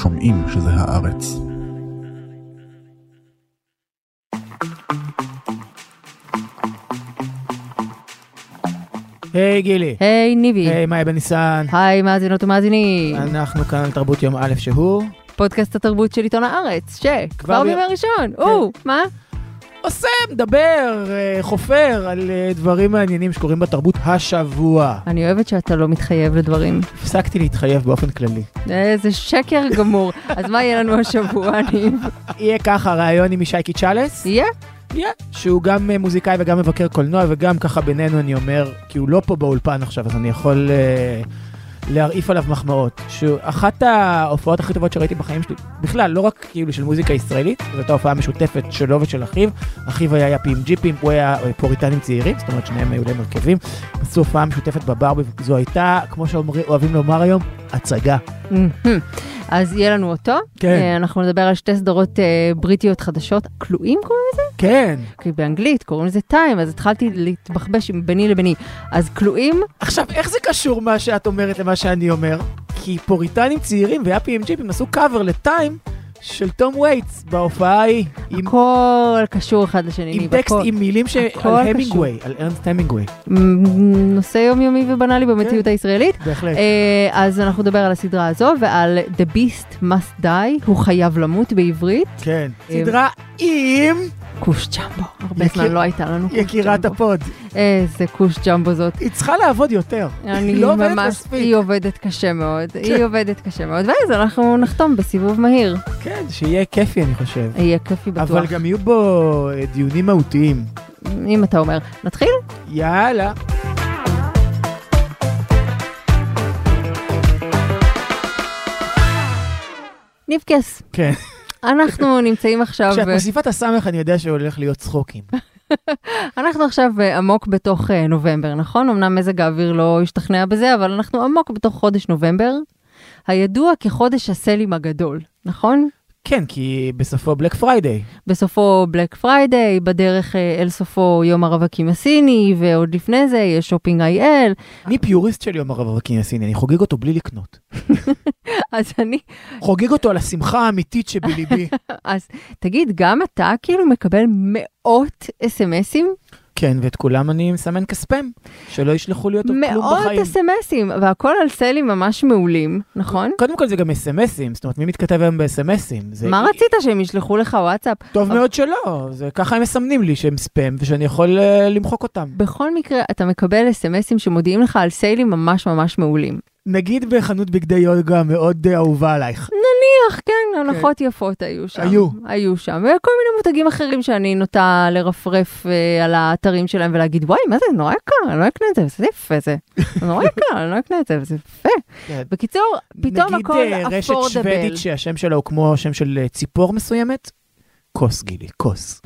שומעים שזה הארץ. היי גילי. היי ניבי. היי מאיה בניסן. היי מאזינות ומאזינים. אנחנו כאן על תרבות יום א' שהוא פודקאסט התרבות של עיתון הארץ, שכבר בימי ראשון. מה? עושה, מדבר, חופר על דברים מעניינים שקורים בתרבות השבוע. אני אוהבת שאתה לא מתחייב לדברים. הפסקתי להתחייב באופן כללי. זה שקר גמור. אז מה יהיה לנו השבוע, ניב? יהיה ככה, ראיון עם שייקי צ'אלס. יהיה? יהיה, שהוא גם מוזיקאי וגם מבקר קולנוע, וגם ככה בינינו אני אומר, כי הוא לא פה באולפן עכשיו, אז אני יכול להרעיף עליו מחמאות. שאחת ההופעות הכי טובות שראיתי בחיים שלי, בכלל, לא רק כאילו של מוזיקה ישראלית, זאת ההופעה משותפת שלו ושל אחיו. אחיו היה PMG, הוא היה פוריטנים צעירים, זאת אומרת שניהם היו להם מרכבים, עשו הופעה משותפת בברבי, זו הייתה, כמו שאוהבים לומר היום, הצגה. אז יהיה לנו אותו. כן. אנחנו נדבר על שתי סדרות בריטיות חדשות. כלואים קוראים לזה? כן. כי באנגלית קוראים לזה טיים, אז התחלתי להתבחבש ביני לביני. אז כלואים... עכשיו, איך זה קשור מה שאת אומרת למה שאני אומר? כי פוריטנים צעירים והפי.אם.ג'י הם עשו קאבר לטיים של תום וייטס בהופעה ההיא. הכל קשור אחד לשני. עם טקסט, עם מילים על המינגווי, על ארנסט המינגווי. נושא יומיומי ובנאלי במציאות הישראלית. בהחלט. אז אנחנו נדבר על הסדרה הזו ועל The Beast Must Die, הוא חייב למות בעברית. כן. סדרה עם... קוש ג'מבו. הרבה זמן לא הייתה לנו קוש ג'מבו. יקירת הפוד. איזה קוש ג'מבו זאת. היא צריכה לעבוד יותר. היא לא עובדת מספיק. היא עובדת קשה מאוד. היא עובדת קשה מאוד. ואז אנחנו נחתום בסיבוב מהיר. כן, שיהיה כיפי אני חושב. יהיה כיפי בטוח. אבל גם יהיו בו דיונים מהותיים. אם אתה אומר. נתחיל? יאללה. נבקס. כן. אנחנו נמצאים עכשיו... כשאת מוסיפה את הסמך אני יודע שהולך להיות צחוקים. אנחנו עכשיו עמוק בתוך נובמבר, נכון? אמנם מזג האוויר לא השתכנע בזה, אבל אנחנו עמוק בתוך חודש נובמבר, הידוע כחודש הסלים הגדול, נכון? כן, כי בסופו בלק פריידיי. בסופו בלק פריידיי, בדרך אל סופו יום הרווקים הסיני, ועוד לפני זה יש שופינג איי-אל. אני פיוריסט של יום הרווקים הסיני, אני חוגג אותו בלי לקנות. אז אני... חוגג אותו על השמחה האמיתית שבליבי. אז תגיד, גם אתה כאילו מקבל מאות אס-אמסים? כן, ואת כולם אני מסמן כספם, שלא ישלחו לי אותו כלום בחיים. מאות אס-אמסים, והכל על סלים ממש מעולים, נכון? קודם כל זה גם אס-אמסים, זאת אומרת, מי מתכתב היום באס-אמסים? מה רצית, שהם ישלחו לך וואטסאפ? טוב מאוד שלא, ככה הם מסמנים לי שהם ספם, ושאני יכול למחוק אותם. בכל מקרה, אתה מקבל אס-אמסים שמודיעים לך על סיילים ממש ממש מעולים. נגיד בחנות בגדי יוגה מאוד אהובה עלייך. נניח, כן, הנחות יפות היו שם. היו שם, וכל מיני מותגים אחרים שאני נוטה לרפרף על האתרים שלהם ולהגיד, וואי, מה זה, נורא יקר, אני לא אקנה את זה, זה יפה זה. נורא יקר, אני לא אקנה את זה, זה יפה. בקיצור, פתאום הכל affordable. נגיד רשת שוודית שהשם שלה הוא כמו השם של ציפור מסוימת, כוס גילי, כוס.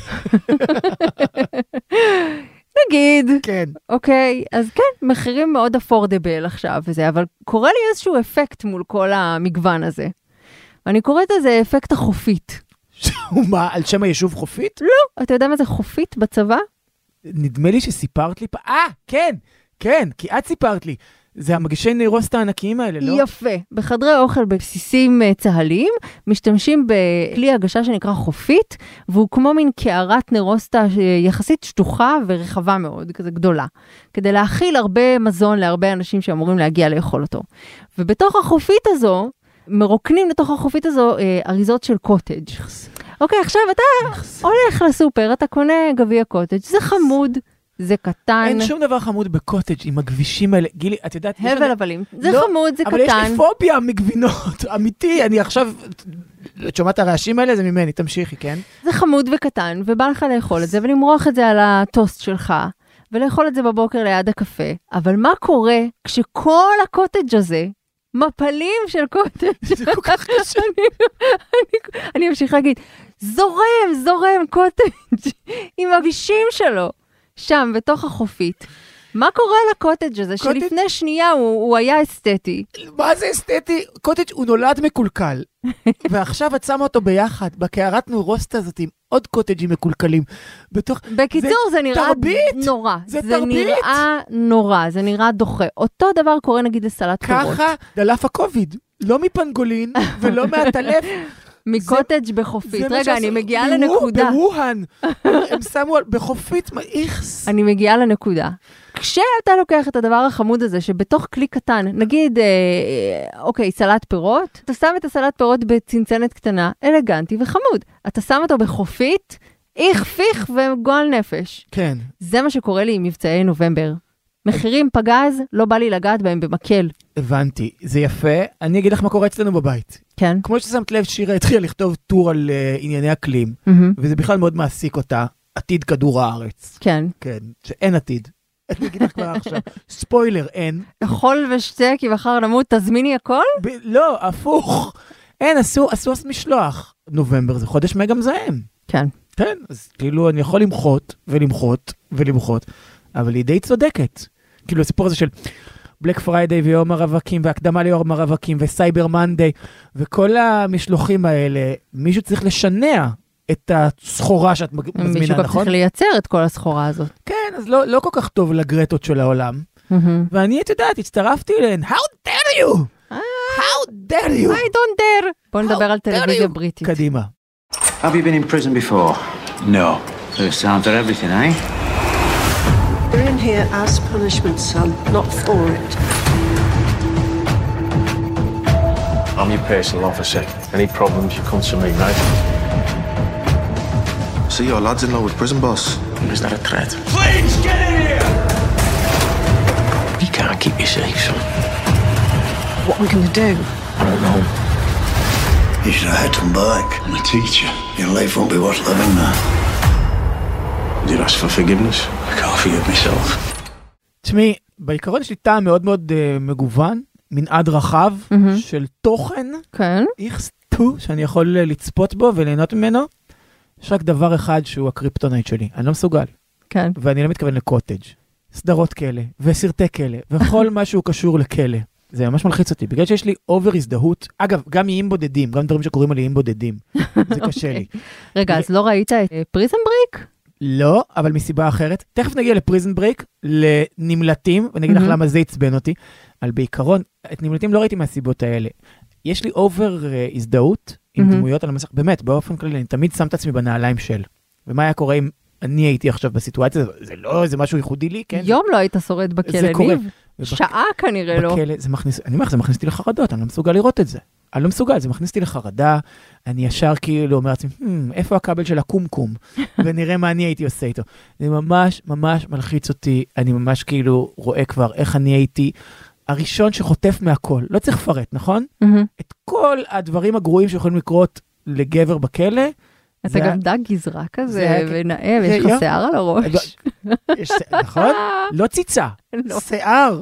נגיד. כן. אוקיי, אז כן, מחירים מאוד אפורדבל עכשיו וזה, אבל קורה לי איזשהו אפקט מול כל המגוון הזה. ואני קוראת לזה אפקט החופית. מה, על שם היישוב חופית? לא, אתה יודע מה זה חופית בצבא? נדמה לי שסיפרת לי כן, כן, כי את סיפרת לי. זה המגישי נירוסטה הענקיים האלה, לא? יפה. בחדרי אוכל בבסיסים צהליים, משתמשים בכלי הגשה שנקרא חופית, והוא כמו מין קערת נירוסטה יחסית שטוחה ורחבה מאוד, כזה גדולה, כדי להכיל הרבה מזון להרבה אנשים שאמורים להגיע לאכול אותו. ובתוך החופית הזו, מרוקנים לתוך החופית הזו אריזות של קוטג'. אוקיי, עכשיו אתה הולך לסופר, אתה קונה גביע קוטג', זה חמוד. זה קטן. אין שום דבר חמוד בקוטג' עם הגבישים האלה. גילי, את יודעת... הבל הבלים. זה חמוד, זה קטן. אבל יש לי פוביה מגבינות. אמיתי, אני עכשיו... את שומעת הרעשים האלה? זה ממני, תמשיכי, כן? זה חמוד וקטן, ובא לך לאכול את זה, ולמרוח את זה על הטוסט שלך, ולאכול את זה בבוקר ליד הקפה. אבל מה קורה כשכל הקוטג' הזה, מפלים של קוטג'? זה כל כך קשה. אני אמשיך להגיד, זורם קוטג' עם הגבישים שלו. שם, בתוך החופית. מה קורה לקוטג' הזה, שלפני שנייה הוא היה אסתטי? מה זה אסתטי? קוטג' הוא נולד מקולקל. ועכשיו את שמה אותו ביחד, בקערת נירוסטה הזאת, עם עוד קוטג'ים מקולקלים. בקיצור, זה נראה נורא. זה תרבית. נראה נורא, זה נראה דוחה. אותו דבר קורה נגיד לסלט פירות. ככה דלף הקוביד. לא מפנגולין ולא מהטלף. מקוטג' בחופית. רגע, אני מגיעה לנקודה. בווהאן. הם שמו בחופית, איכס. אני מגיעה לנקודה. כשאתה לוקח את הדבר החמוד הזה, שבתוך כלי קטן, נגיד, אוקיי, סלט פירות, אתה שם את הסלט פירות בצנצנת קטנה, אלגנטי וחמוד. אתה שם אותו בחופית, איך פיך וגועל נפש. כן. זה מה שקורה לי עם מבצעי נובמבר. מחירים פגז, לא בא לי לגעת בהם במקל. הבנתי, זה יפה. אני אגיד לך מה קורה אצלנו בבית. כן. כמו ששמת לב, שירה התחילה לכתוב טור על ענייני אקלים, וזה בכלל מאוד מעסיק אותה, עתיד כדור הארץ. כן. כן, שאין עתיד. אני אגיד לך כבר עכשיו, ספוילר, אין. אכול ושתה, כי מחר נמות, תזמיני הכל? לא, הפוך. אין, עשו משלוח. נובמבר זה חודש מגה מזהם. כן. כן, אז כאילו אני יכול למחות ולמחות ולמחות, אבל היא די צודקת. כאילו הסיפור הזה של בלק פריידיי ויום הרווקים, והקדמה ליום הרווקים, וסייבר מנדיי, וכל המשלוחים האלה, מישהו צריך לשנע את הסחורה שאת מזמינה, נכון? מישהו גם צריך לייצר את כל הסחורה הזאת. כן, אז לא כל כך טוב לגרטות של העולם. ואני, את יודעת, הצטרפתי אליהן, How dare you? How dare you? I don't dare. בוא נדבר על טלוויזיה בריטית. קדימה. Have you been in prison before? No. First time for everything, eh? You're in here as punishment, son, not for it. I'm your personal officer. Any problems, you come to me, right? So your lads-in-law with prison boss? Is that a threat? Please, get in here! You can't keep me safe, son. What are we going to do? I don't know. You should have had them back. I'm a teacher. Your life won't be worth living now. Did you ask for forgiveness? I can't forgive myself. תשמעי, בעיקרון יש לי טעם מאוד מאוד מגוון, מנעד רחב של תוכן, כן. איכסטו, שאני יכול לצפות בו וליהנות ממנו. יש רק דבר אחד שהוא הקריפטונייט שלי, אני לא מסוגל. כן. ואני לא מתכוון לקוטג', סדרות כאלה, וסרטי כאלה, וכל מה שהוא קשור לכאלה. זה ממש מלחיץ אותי, בגלל שיש לי אובר הזדהות, אגב, גם איים בודדים, גם דברים שקוראים על איים בודדים, זה קשה לי. רגע, אז לא ראית את פריזן ברייק? לא, אבל מסיבה אחרת. תכף נגיע לפריזן ברייק, לנמלטים, ואני אגיד לך למה זה יצבן אותי, אבל בעיקרון, את נמלטים לא ראיתי מהסיבות האלה. יש לי אובר הזדהות עם דמויות על המסך, באמת, באופן כללי, אני תמיד שם את עצמי בנעליים של. ומה היה קורה אם אני הייתי עכשיו בסיטואציה, זה לא, זה משהו ייחודי לי, כן? יום לא היית שורד בכלא, זה קורה. שעה כנראה לא. בכלא, זה מכניס, אני אומר, זה מכניס אותי לחרדות, אני לא מסוגל לראות את זה. אני לא מסוגל, זה מכניס אותי לחרדה, אני ישר כאילו אומר לעצמי, איפה הכבל של הקומקום? ונראה מה אני הייתי עושה איתו. זה ממש ממש מלחיץ אותי, אני ממש כאילו רואה כבר איך אני הייתי הראשון שחוטף מהכל. לא צריך לפרט, נכון? את כל הדברים הגרועים שיכולים לקרות לגבר בכלא. אתה גם דג גזרה כזה, ונאה, ויש לך שיער על הראש. נכון? לא ציצה, שיער.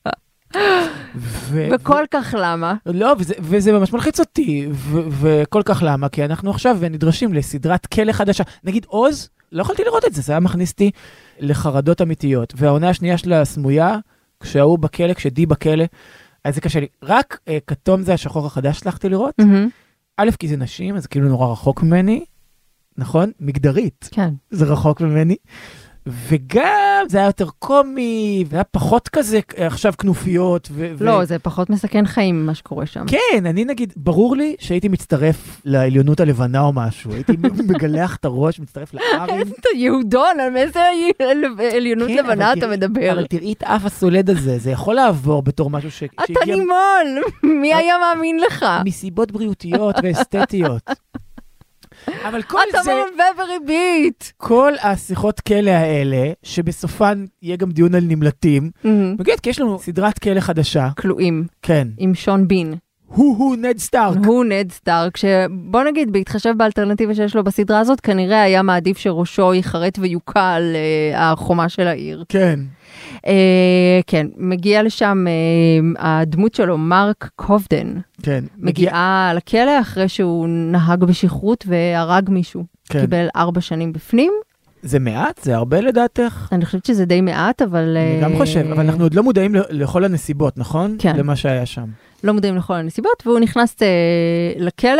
וכל כך למה? לא, וזה ממש מלחיץ אותי, וכל כך למה, כי אנחנו עכשיו נדרשים לסדרת כלא חדשה. נגיד עוז, לא יכולתי לראות את זה, זה היה מכניס אותי לחרדות אמיתיות, והעונה השנייה שלה סמויה, כשהוא בכלא, כשדי בכלא, אז זה קשה לי. רק כתום זה השחור החדש שלחתי לראות. א', כי זה נשים, אז זה כאילו נורא רחוק ממני, נכון? מגדרית. כן. זה רחוק ממני. וגם זה היה יותר קומי, והיה פחות כזה עכשיו כנופיות. לא, זה פחות מסכן חיים מה שקורה שם. כן, אני נגיד, ברור לי שהייתי מצטרף לעליונות הלבנה או משהו, הייתי מגלח את הראש, מצטרף לארים. איזה יהודון, על איזה עליונות לבנה אתה מדבר? אבל תראי את אף הסולד הזה, זה יכול לעבור בתור משהו שהגיע... אתה נימול, מי היה מאמין לך? מסיבות בריאותיות ואסתטיות. אבל כל אתה מלווה בריבית. כל השיחות כלא האלה, שבסופן יהיה גם דיון על נמלטים, מגיד, כי יש לנו סדרת כלא חדשה. כלואים. כן. עם שון בין. הוא נד סטארק. הוא נד סטארק, שבוא נגיד, בהתחשב באלטרנטיבה שיש לו בסדרה הזאת, כנראה היה מעדיף שראשו יחרט ויוקע על החומה של העיר. כן. כן, מגיע לשם הדמות שלו, מרק קובדן. כן. מגיעה לכלא אחרי שהוא נהג בשכרות והרג מישהו. כן. קיבל 4 שנים בפנים. זה מעט? זה הרבה לדעתך? אני חושבת שזה די מעט, אבל... אני גם חושב, אבל אנחנו עוד לא מודעים לכל הנסיבות, נכון? כן. למה שהיה שם. לא מודעים לכל הנסיבות, והוא נכנס לכלא,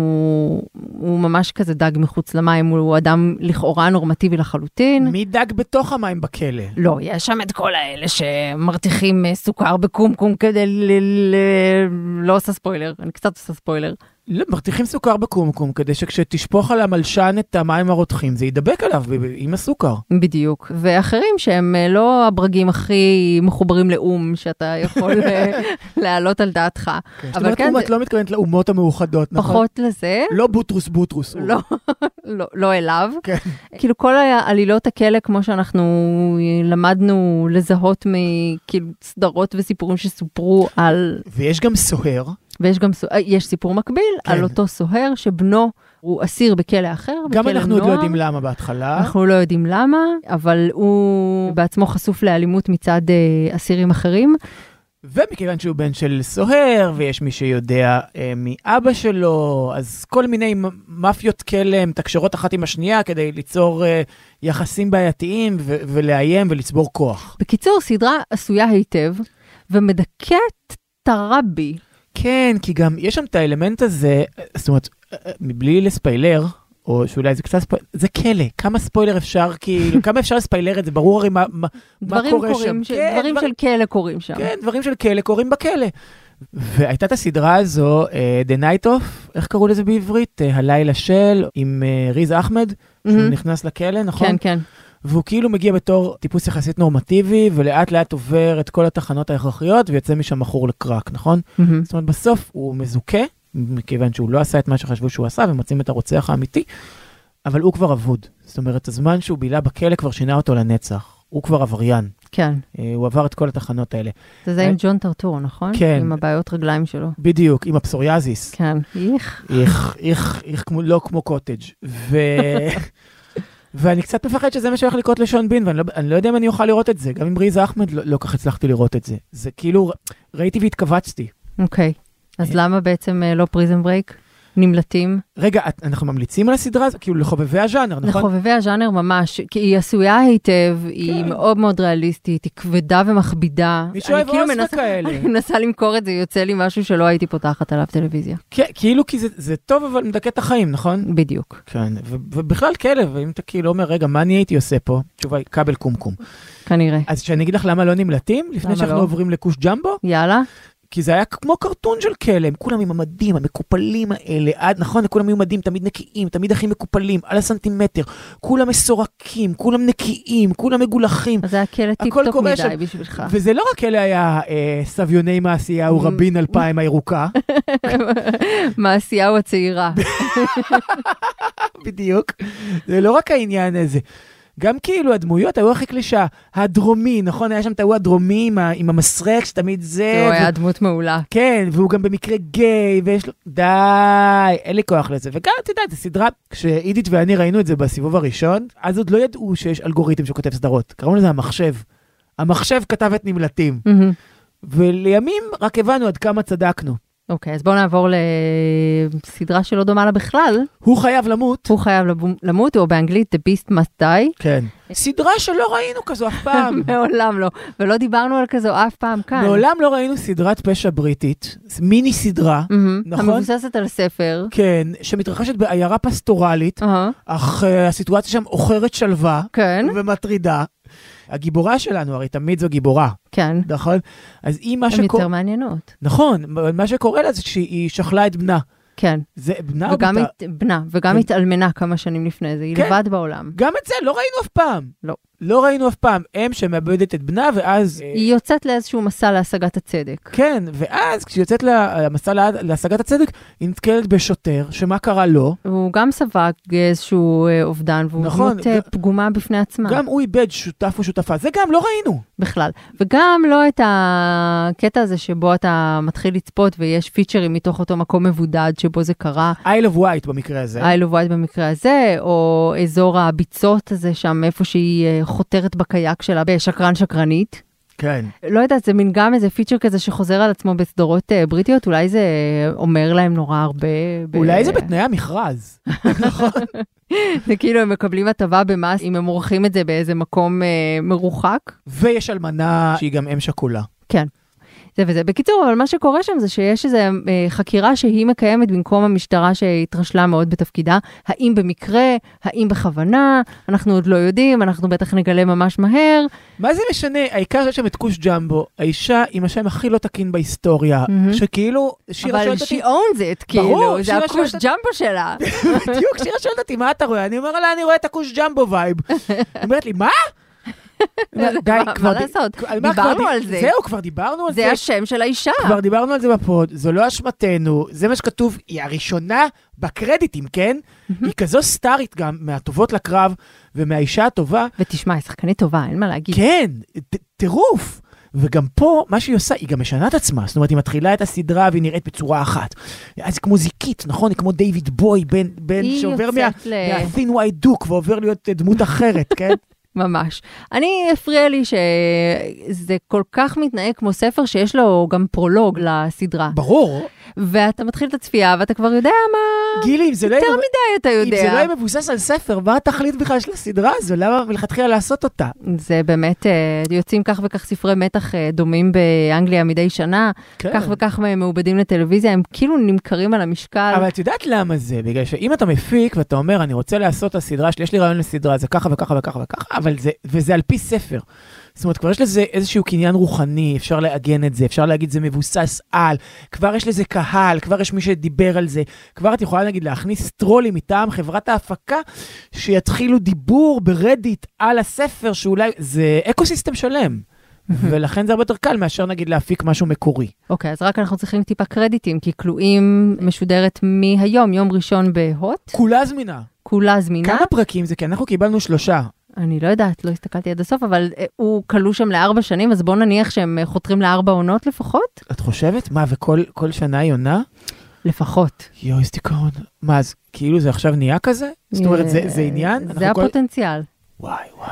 הוא ממש כזה דג מחוץ למים, הוא אדם לכאורה נורמטיבי לחלוטין. מי דג בתוך המים בכלא? לא, יש שם את כל האלה שמרתיחים סוכר בקומקום כדי לא עושה ספוילר, אני קצת עושה ספוילר. לא, מרתיחים סוכר בקומקום, כדי שכשתשפוך על המלשן את המים הרותחים, זה ידבק עליו עם הסוכר. בדיוק. ואחרים שהם לא הברגים הכי מחוברים לאום, שאתה יכול להעלות על דעתך. זאת אומרת, את לא מתכוונת לאומות המאוחדות, נכון? פחות לזה. לא בוטרוס. לא אליו. כן. כאילו כל העלילות הכלא, כמו שאנחנו למדנו לזהות מסדרות וסיפורים שסופרו על... ויש גם סוהר. יש סיפור מקביל על אותו סוהר שבנו הוא אסיר בכלא אחר. גם אנחנו עוד לא יודעים למה בהתחלה. אנחנו לא יודעים למה, אבל הוא בעצמו חשוף לאלימות מצד אסירים אחרים. ומכיוון שהוא בן של סוהר, ויש מי שיודע מאבא שלו, אז כל מיני מאפיות כלא מתקשרות אחת עם השנייה, כדי ליצור יחסים בעייתיים, ולאיים ולצבור כוח. בקיצור, סדרה עשויה היטב, ומדכאת תרבי. כן, כי גם יש שם את האלמנט הזה, זאת אומרת, מבלי לספיילר, או שאולי זה קצת ספיילר, זה כלא, כמה ספוילר אפשר, כאילו, כמה אפשר לספיילר את זה, ברור הרי מה קורה שם. דברים של כלא קורים שם. כן, דברים של כלא קורים בכלא. והייתה את הסדרה הזו, The Night Of, איך קראו לזה בעברית? הלילה של, עם ריז אחמד, שהוא נכנס לכלא, נכון? כן, כן. והוא כאילו מגיע בתור טיפוס יחסית נורמטיבי, ולאט לאט עובר את כל התחנות ההכרחיות, ויוצא משם מכור לקרק, נכון? זאת אומרת, בסוף הוא מזוכה, מכיוון שהוא לא עשה את מה שחשבו שהוא עשה, ומוצאים את הרוצח האמיתי, אבל הוא כבר אבוד. זאת אומרת, הזמן שהוא בילה בכלא כבר שינה אותו לנצח. הוא כבר עבריין. כן. הוא עבר את כל התחנות האלה. זה עם ג'ון טרטור, נכון? כן. עם הבעיות רגליים שלו. בדיוק, עם הפסוריאזיס. כן. איך לא כמו קוטג'. ואני קצת מפחד שזה מה שהולך לקרות לשון בין, ואני לא יודע אם אני אוכל לראות את זה. גם עם ריז אחמד לא כך הצלחתי לראות את זה. זה כאילו, ראיתי והתכווצתי. אוקיי. אז למה בעצם לא פריזן ברייק? נמלטים? רגע, אנחנו ממליצים על הסדרה הזאת? כאילו לחובבי הז'אנר, נכון? לחובבי הז'אנר ממש, כי היא עשויה היטב, היא מאוד מאוד ריאליסטית, היא כבדה ומכבידה. מי שאוהב אוסף כאלה. אני מנסה למכור את זה, יוצא לי משהו שלא הייתי פותחת עליו טלוויזיה. כן, כאילו כי זה טוב, אבל מדכא את החיים, נכון? בדיוק. כן, ובכלל כלב, ואם אתה כאילו אומר, רגע, מה אני הייתי עושה פה? תשובה, כבל קומקום. כנראה. אז שאני אגיד לך למה לא נמלטים, לפני שאנחנו עוברים לקוש ג'מבו? יאללה. כי זה היה כמו קרטון של כלא, הם כולם עם המדים, המקופלים האלה, נכון, כולם עם מדים, תמיד נקיים, תמיד הכי מקופלים, על הסנטימטר, כולם מסורקים, כולם נקיים, כולם מגולחים. אז זה היה כלא טיפ-טופ מדי בשבילך. וזה לא רק כלא היה סביוני מעשיהו רבין 2000 הירוקה. מעשיהו הצעירה. בדיוק. זה לא רק העניין הזה. גם כאילו הדמויות היו הכי קלישה, הדרומי, נכון? היה שם את הדרומי עם המסרק, שתמיד זה... הוא היה דמות מעולה. כן, והוא גם במקרה גיי, ויש לו... די, אין לי כוח לזה. וגם, אתה יודע, זו סדרה, כשאידית ואני ראינו את זה בסיבוב הראשון, אז עוד לא ידעו שיש אלגוריתם שכותב סדרות. קראו לזה המחשב. המחשב כתב את נמלטים. ולימים רק הבנו עד כמה צדקנו. אוקיי, אז בואו נעבור לסדרה שלא דומה לה בכלל. הוא חייב למות. הוא חייב למות, או באנגלית The Beast Must Die. כן. סדרה שלא ראינו כזו אף פעם. מעולם לא. ולא דיברנו על כזו אף פעם כאן. מעולם לא ראינו סדרת פשע בריטית, מיני סדרה, נכון? המבוססת על ספר. כן, שמתרחשת בעיירה פסטורלית, אך הסיטואציה שם אוכרת שלווה. כן. ומטרידה. הגיבורה שלנו, הרי תמיד זו גיבורה. כן. נכון? אז היא מה הן יותר מעניינות. נכון, מה שקורה לה זה שהיא שכלה את בנה. כן. זה בנה או בנה, וגם התאלמנה כמה שנים לפני זה, היא לבד בעולם. גם את זה לא ראינו אף פעם. לא. לא ראינו אף פעם. אם שמאבדת את בנה, ואז... היא יוצאת לאיזשהו מסע להשגת הצדק. כן, ואז כשהיא יוצאת למסע להשגת הצדק, היא נתקלת בשוטר, שמה קרה לו? הוא גם ספג איזשהו אובדן, והוא דמות פגומה בפני עצמה. גם הוא איבד שותף או שותפה, זה גם לא ראינו. בכלל. וגם לא את הקטע הזה שבו אתה מתחיל לצפות, ויש פיצ'רים מתוך אותו מקום מבודד שבו זה קרה. Isle of Wight במקרה הזה. Isle of Wight במקרה הזה, או אזור הביצות הזה שם, איפה שהיא חותרת בקייק שלה בשקרן שקרנית. כן. לא יודעת, זה מין גם איזה פיצ'ר כזה שחוזר על עצמו בסדרות בריטיות, אולי זה אומר להם נורא הרבה. אולי זה בתנאי המכרז. נכון. זה כאילו הם מקבלים הטבה במס, אם הם עורכים את זה באיזה מקום מרוחק. ויש אלמנה שהיא גם אם שכולה. כן. זה וזה. בקיצור, אבל מה שקורה שם זה שיש איזו חקירה שהיא מקיימת במקום המשטרה שהתרשלה מאוד בתפקידה. האם במקרה, האם בכוונה, אנחנו עוד לא יודעים, אנחנו בטח נגלה ממש מהר. מה זה משנה? העיקר שיש שם את קוש ג'מבו, האישה עם השם הכי לא תקין בהיסטוריה, שכאילו, שירה שואלת אותי... אבל she owns it, כאילו, זה הקוש ג'מבו שלה. בדיוק, שירה שואלת אותי, מה אתה רואה? אני אומר לה, אני רואה את הקוש ג'מבו וייב. היא אומרת לי, מה? די, מה לעשות? דיברנו על זה. זהו, כבר דיברנו על זה. זה השם של האישה. כבר דיברנו על זה בפוד, זו לא אשמתנו, זה מה שכתוב, היא הראשונה בקרדיטים, כן? היא כזו סטארית גם, מהטובות לקרב, ומהאישה הטובה. ותשמע, היא שחקנית טובה, אין מה להגיד. כן, טירוף. וגם פה, מה שהיא עושה, היא גם משנה את עצמה. זאת אומרת, היא מתחילה את הסדרה והיא נראית בצורה אחת. אז היא כמו זיקית, נכון? היא כמו דיוויד בוי, בן שעובר מה-thin white duke ועובר להיות דמות אחרת, כן? ממש. הפריע לי שזה כל כך מתנהג כמו ספר שיש לו גם פרולוג לסדרה. ברור. ואתה מתחיל את הצפייה ואתה כבר יודע מה... גילי, אם זה לא... יותר מדי אתה יודע. אם זה לא יהיה מבוסס על ספר, מה התכלית בכלל של הסדרה הזו? למה מלכתחילה לעשות אותה? זה באמת, יוצאים כך וכך ספרי מתח דומים באנגליה מדי שנה, כך וכך מעובדים לטלוויזיה, הם כאילו נמכרים על המשקל. אבל את יודעת למה זה? בגלל שאם אתה מפיק ואתה אומר, אני רוצה לעשות את הסדרה שלי, יש לי רעיון לסדרה, זה ככה וככה וככה וככה, אבל זה, וזה על פי ספר. זאת אומרת, כבר יש לזה איזשהו קניין רוחני, אפשר לעגן את זה, אפשר להגיד זה מבוסס על, כבר יש לזה קהל, כבר יש מי שדיבר על זה, כבר את יכולה להגיד להכניס טרולים מטעם חברת ההפקה, שיתחילו דיבור ברדיט על הספר, שאולי זה אקוסיסטם שלם, ולכן זה הרבה יותר קל מאשר נגיד להפיק משהו מקורי. אוקיי, אז רק אנחנו צריכים טיפה קרדיטים, כי כלואים משודרת מהיום, יום ראשון בהוט. כולה זמינה. כולה זמינה. כמה פרקים זה? כי אנחנו קיבלנו 3. אני לא יודעת, לא הסתכלתי עד הסוף, אבל הוא כלוא שם ל4 שנים, אז בוא נניח שהם חותרים ל4 עונות לפחות. את חושבת? מה, וכל שנה היא עונה? לפחות. יואי, איזה דיכאון. מה, אז כאילו זה עכשיו נהיה כזה? זאת אומרת, זה עניין? זה הפוטנציאל. וואי.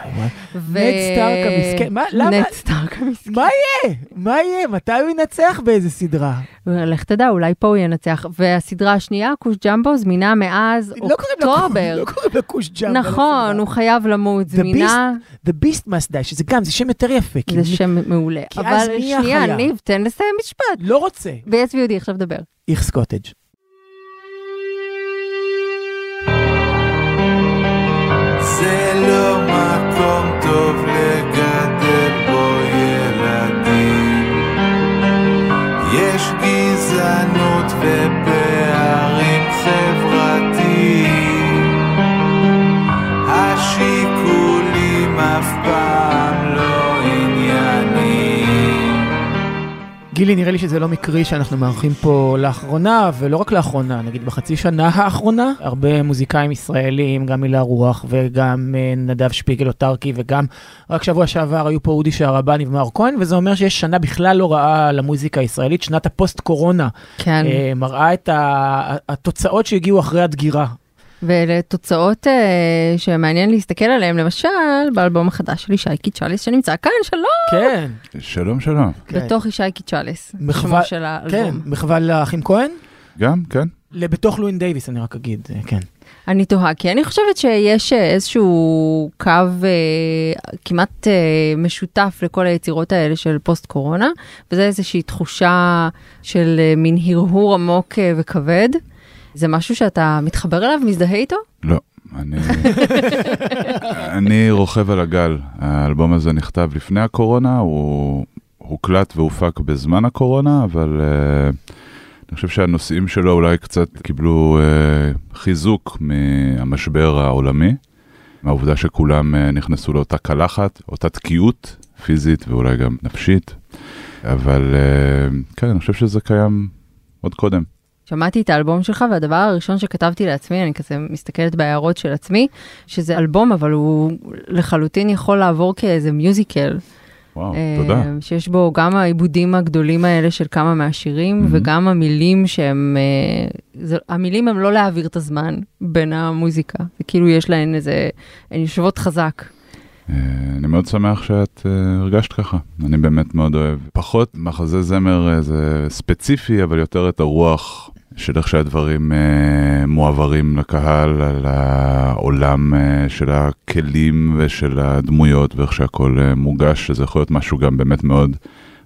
נד סטארק המסכן. למה? נד סטארק המסכן. מה יהיה? מתי הוא ינצח באיזה סדרה? לך תדע, אולי פה הוא ינצח. והסדרה השנייה, קוש ג'מבו, זמינה מאז אוקטובר. לא קוראים לה קוש ג'מבו. נכון, הוא חייב למות. זמינה... The Beast Must Die, שזה גם, זה שם יותר יפה. זה שם מעולה. אבל שנייה, ניב, תן לסיים משפט. לא רוצה. ב-SVOD, עכשיו דבר. איכס קוטג'. זה לא מקום טוב לגדל בו ילדים, יש גזענות ופערים חברתיים, השיקולים אף פעם לא עניינים. גילי, נראה לי שזה לא מקרי שאנחנו מארחים פה לאחרונה, ולא רק לאחרונה, נגיד בחצי שנה האחרונה, הרבה מוזיקאים ישראלים, גם מילה רוח, וגם נדב שפיגל אוטרקי, וגם רק שבוע שעבר היו פה אודי שערבני ומאור כהן, וזה אומר שיש שנה בכלל לא רעה למוזיקה הישראלית, שנת הפוסט-קורונה. כן. מראה את התוצאות שהגיעו אחרי הדגירה. ולתוצאות שמעניין להסתכל עליהן, למשל, באלבום החדש של שייקי צ'אליס, שנמצא כאן, שלום! כן. שלום. בתוך שייקי צ'אליס, שמו של האלבום. כן, מחווה לאחים כהן? גם, כן. לבתוך לואין דייביס, אני רק אגיד, כן. אני תוהה, כי אני חושבת שיש איזשהו קו כמעט משותף לכל היצירות האלה של פוסט-קורונה, וזה איזושהי תחושה של מין הרהור עמוק וכבד. זה משהו שאתה מתחבר אליו, מזדהה איתו? לא, אני רוכב על הגל. האלבום הזה נכתב לפני הקורונה, הוא הוקלט והופק בזמן הקורונה, אבל אני חושב שהנושאים שלו אולי קצת קיבלו חיזוק מהמשבר העולמי, מהעובדה שכולם נכנסו לאותה קלחת, אותה תקיעות פיזית ואולי גם נפשית, אבל כן, אני חושב שזה קיים עוד קודם. שמעתי את האלבום שלך, והדבר הראשון שכתבתי לעצמי, אני כזה מסתכלת בהערות של עצמי, שזה אלבום, אבל הוא לחלוטין יכול לעבור כאיזה מיוזיקל. וואו, תודה. שיש בו גם העיבודים הגדולים האלה של כמה מהשירים, וגם המילים שהם, המילים הם לא להעביר את הזמן בין המוזיקה. וכאילו יש להן איזה, הן יושבות חזק. אני מאוד שמח שאת הרגשת ככה. אני באמת מאוד אוהב. פחות מחזה זמר זה ספציפי, אבל יותר את הרוח של איך שהדברים מועברים לקהל, על העולם של הכלים ושל הדמויות, ואיך שהכל מוגש, שזה יכול להיות משהו גם באמת מאוד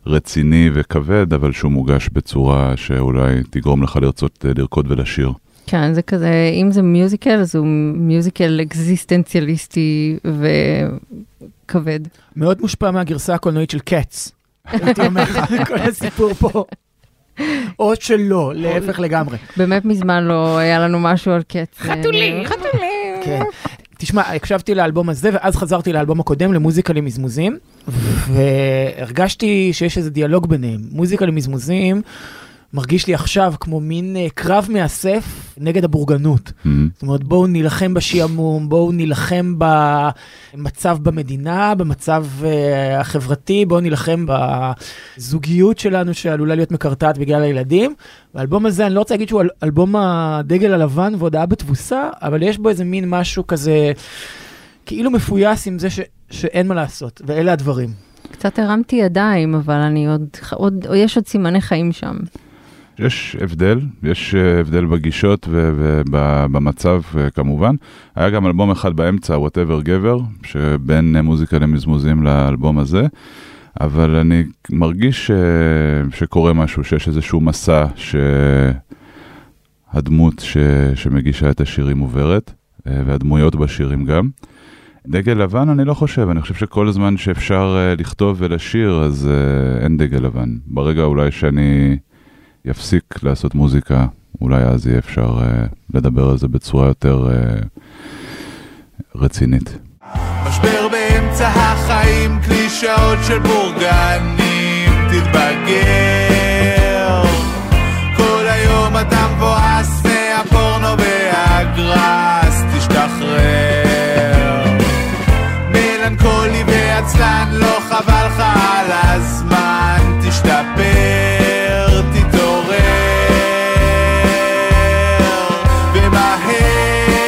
רציני וכבד, אבל שהוא מוגש בצורה שאולי תגרום לך לרצות לרקוד ולשיר. כן, זה כזה, אם זה מיוזיקל, אז הוא מיוזיקל אקזיסטנציאליסטי וכבד. מאוד מושפע מהגרסה הקולנועית של קאץ. הייתי אומר לך, כל הסיפור פה. או שלא, להפך לגמרי. באמת מזמן לא היה לנו משהו על קאץ. חתולים. כן. תשמע, הקשבתי לאלבום הזה, ואז חזרתי לאלבום הקודם, למוזיקה למזמוזים, והרגשתי שיש איזה דיאלוג ביניהם. מוזיקה למזמוזים מרגיש לי עכשיו כמו מין קרב מאסף נגד הבורגנות. זאת אומרת, בואו נילחם בשיעמום, בואו נילחם במצב במדינה, במצב החברתי, בואו נילחם בזוגיות שלנו שעלולה להיות מקרטעת בגלל הילדים. והאלבום הזה, אני לא רוצה להגיד שהוא אלבום הדגל הלבן והודעה בתבוסה, אבל יש בו איזה מין משהו כזה, כאילו מפויס עם זה שאין מה לעשות, ואלה הדברים. קצת הרמתי ידיים, אבל יש עוד סימני חיים שם. יש הבדל בגישות ובמצב כמובן. היה גם אלבום אחד באמצע, Whatever Gave, שבין מוזיקה למזמוזים לאלבום הזה, אבל אני מרגיש שקורה משהו, שיש איזשהו מסע שהדמות שמגישה את השירים עוברת, והדמויות בשירים גם. דגל לבן אני לא חושב, אני חושב שכל זמן שאפשר לכתוב ולשיר, אז אין דגל לבן. ברגע אולי שאני יפסיק לעשות מוזיקה, אולי אז יהיה אפשר לדבר על זה בצורה יותר רצינית. משבר באמצע החיים, קלישאות של בורגנים, תתבגר. כל היום אתה מבואס מהפורנו והגרס, תשתחרר. מלנכולי ועצלן, לא חבל לך על הזמן, תשתפר, תתעורר, ומהר.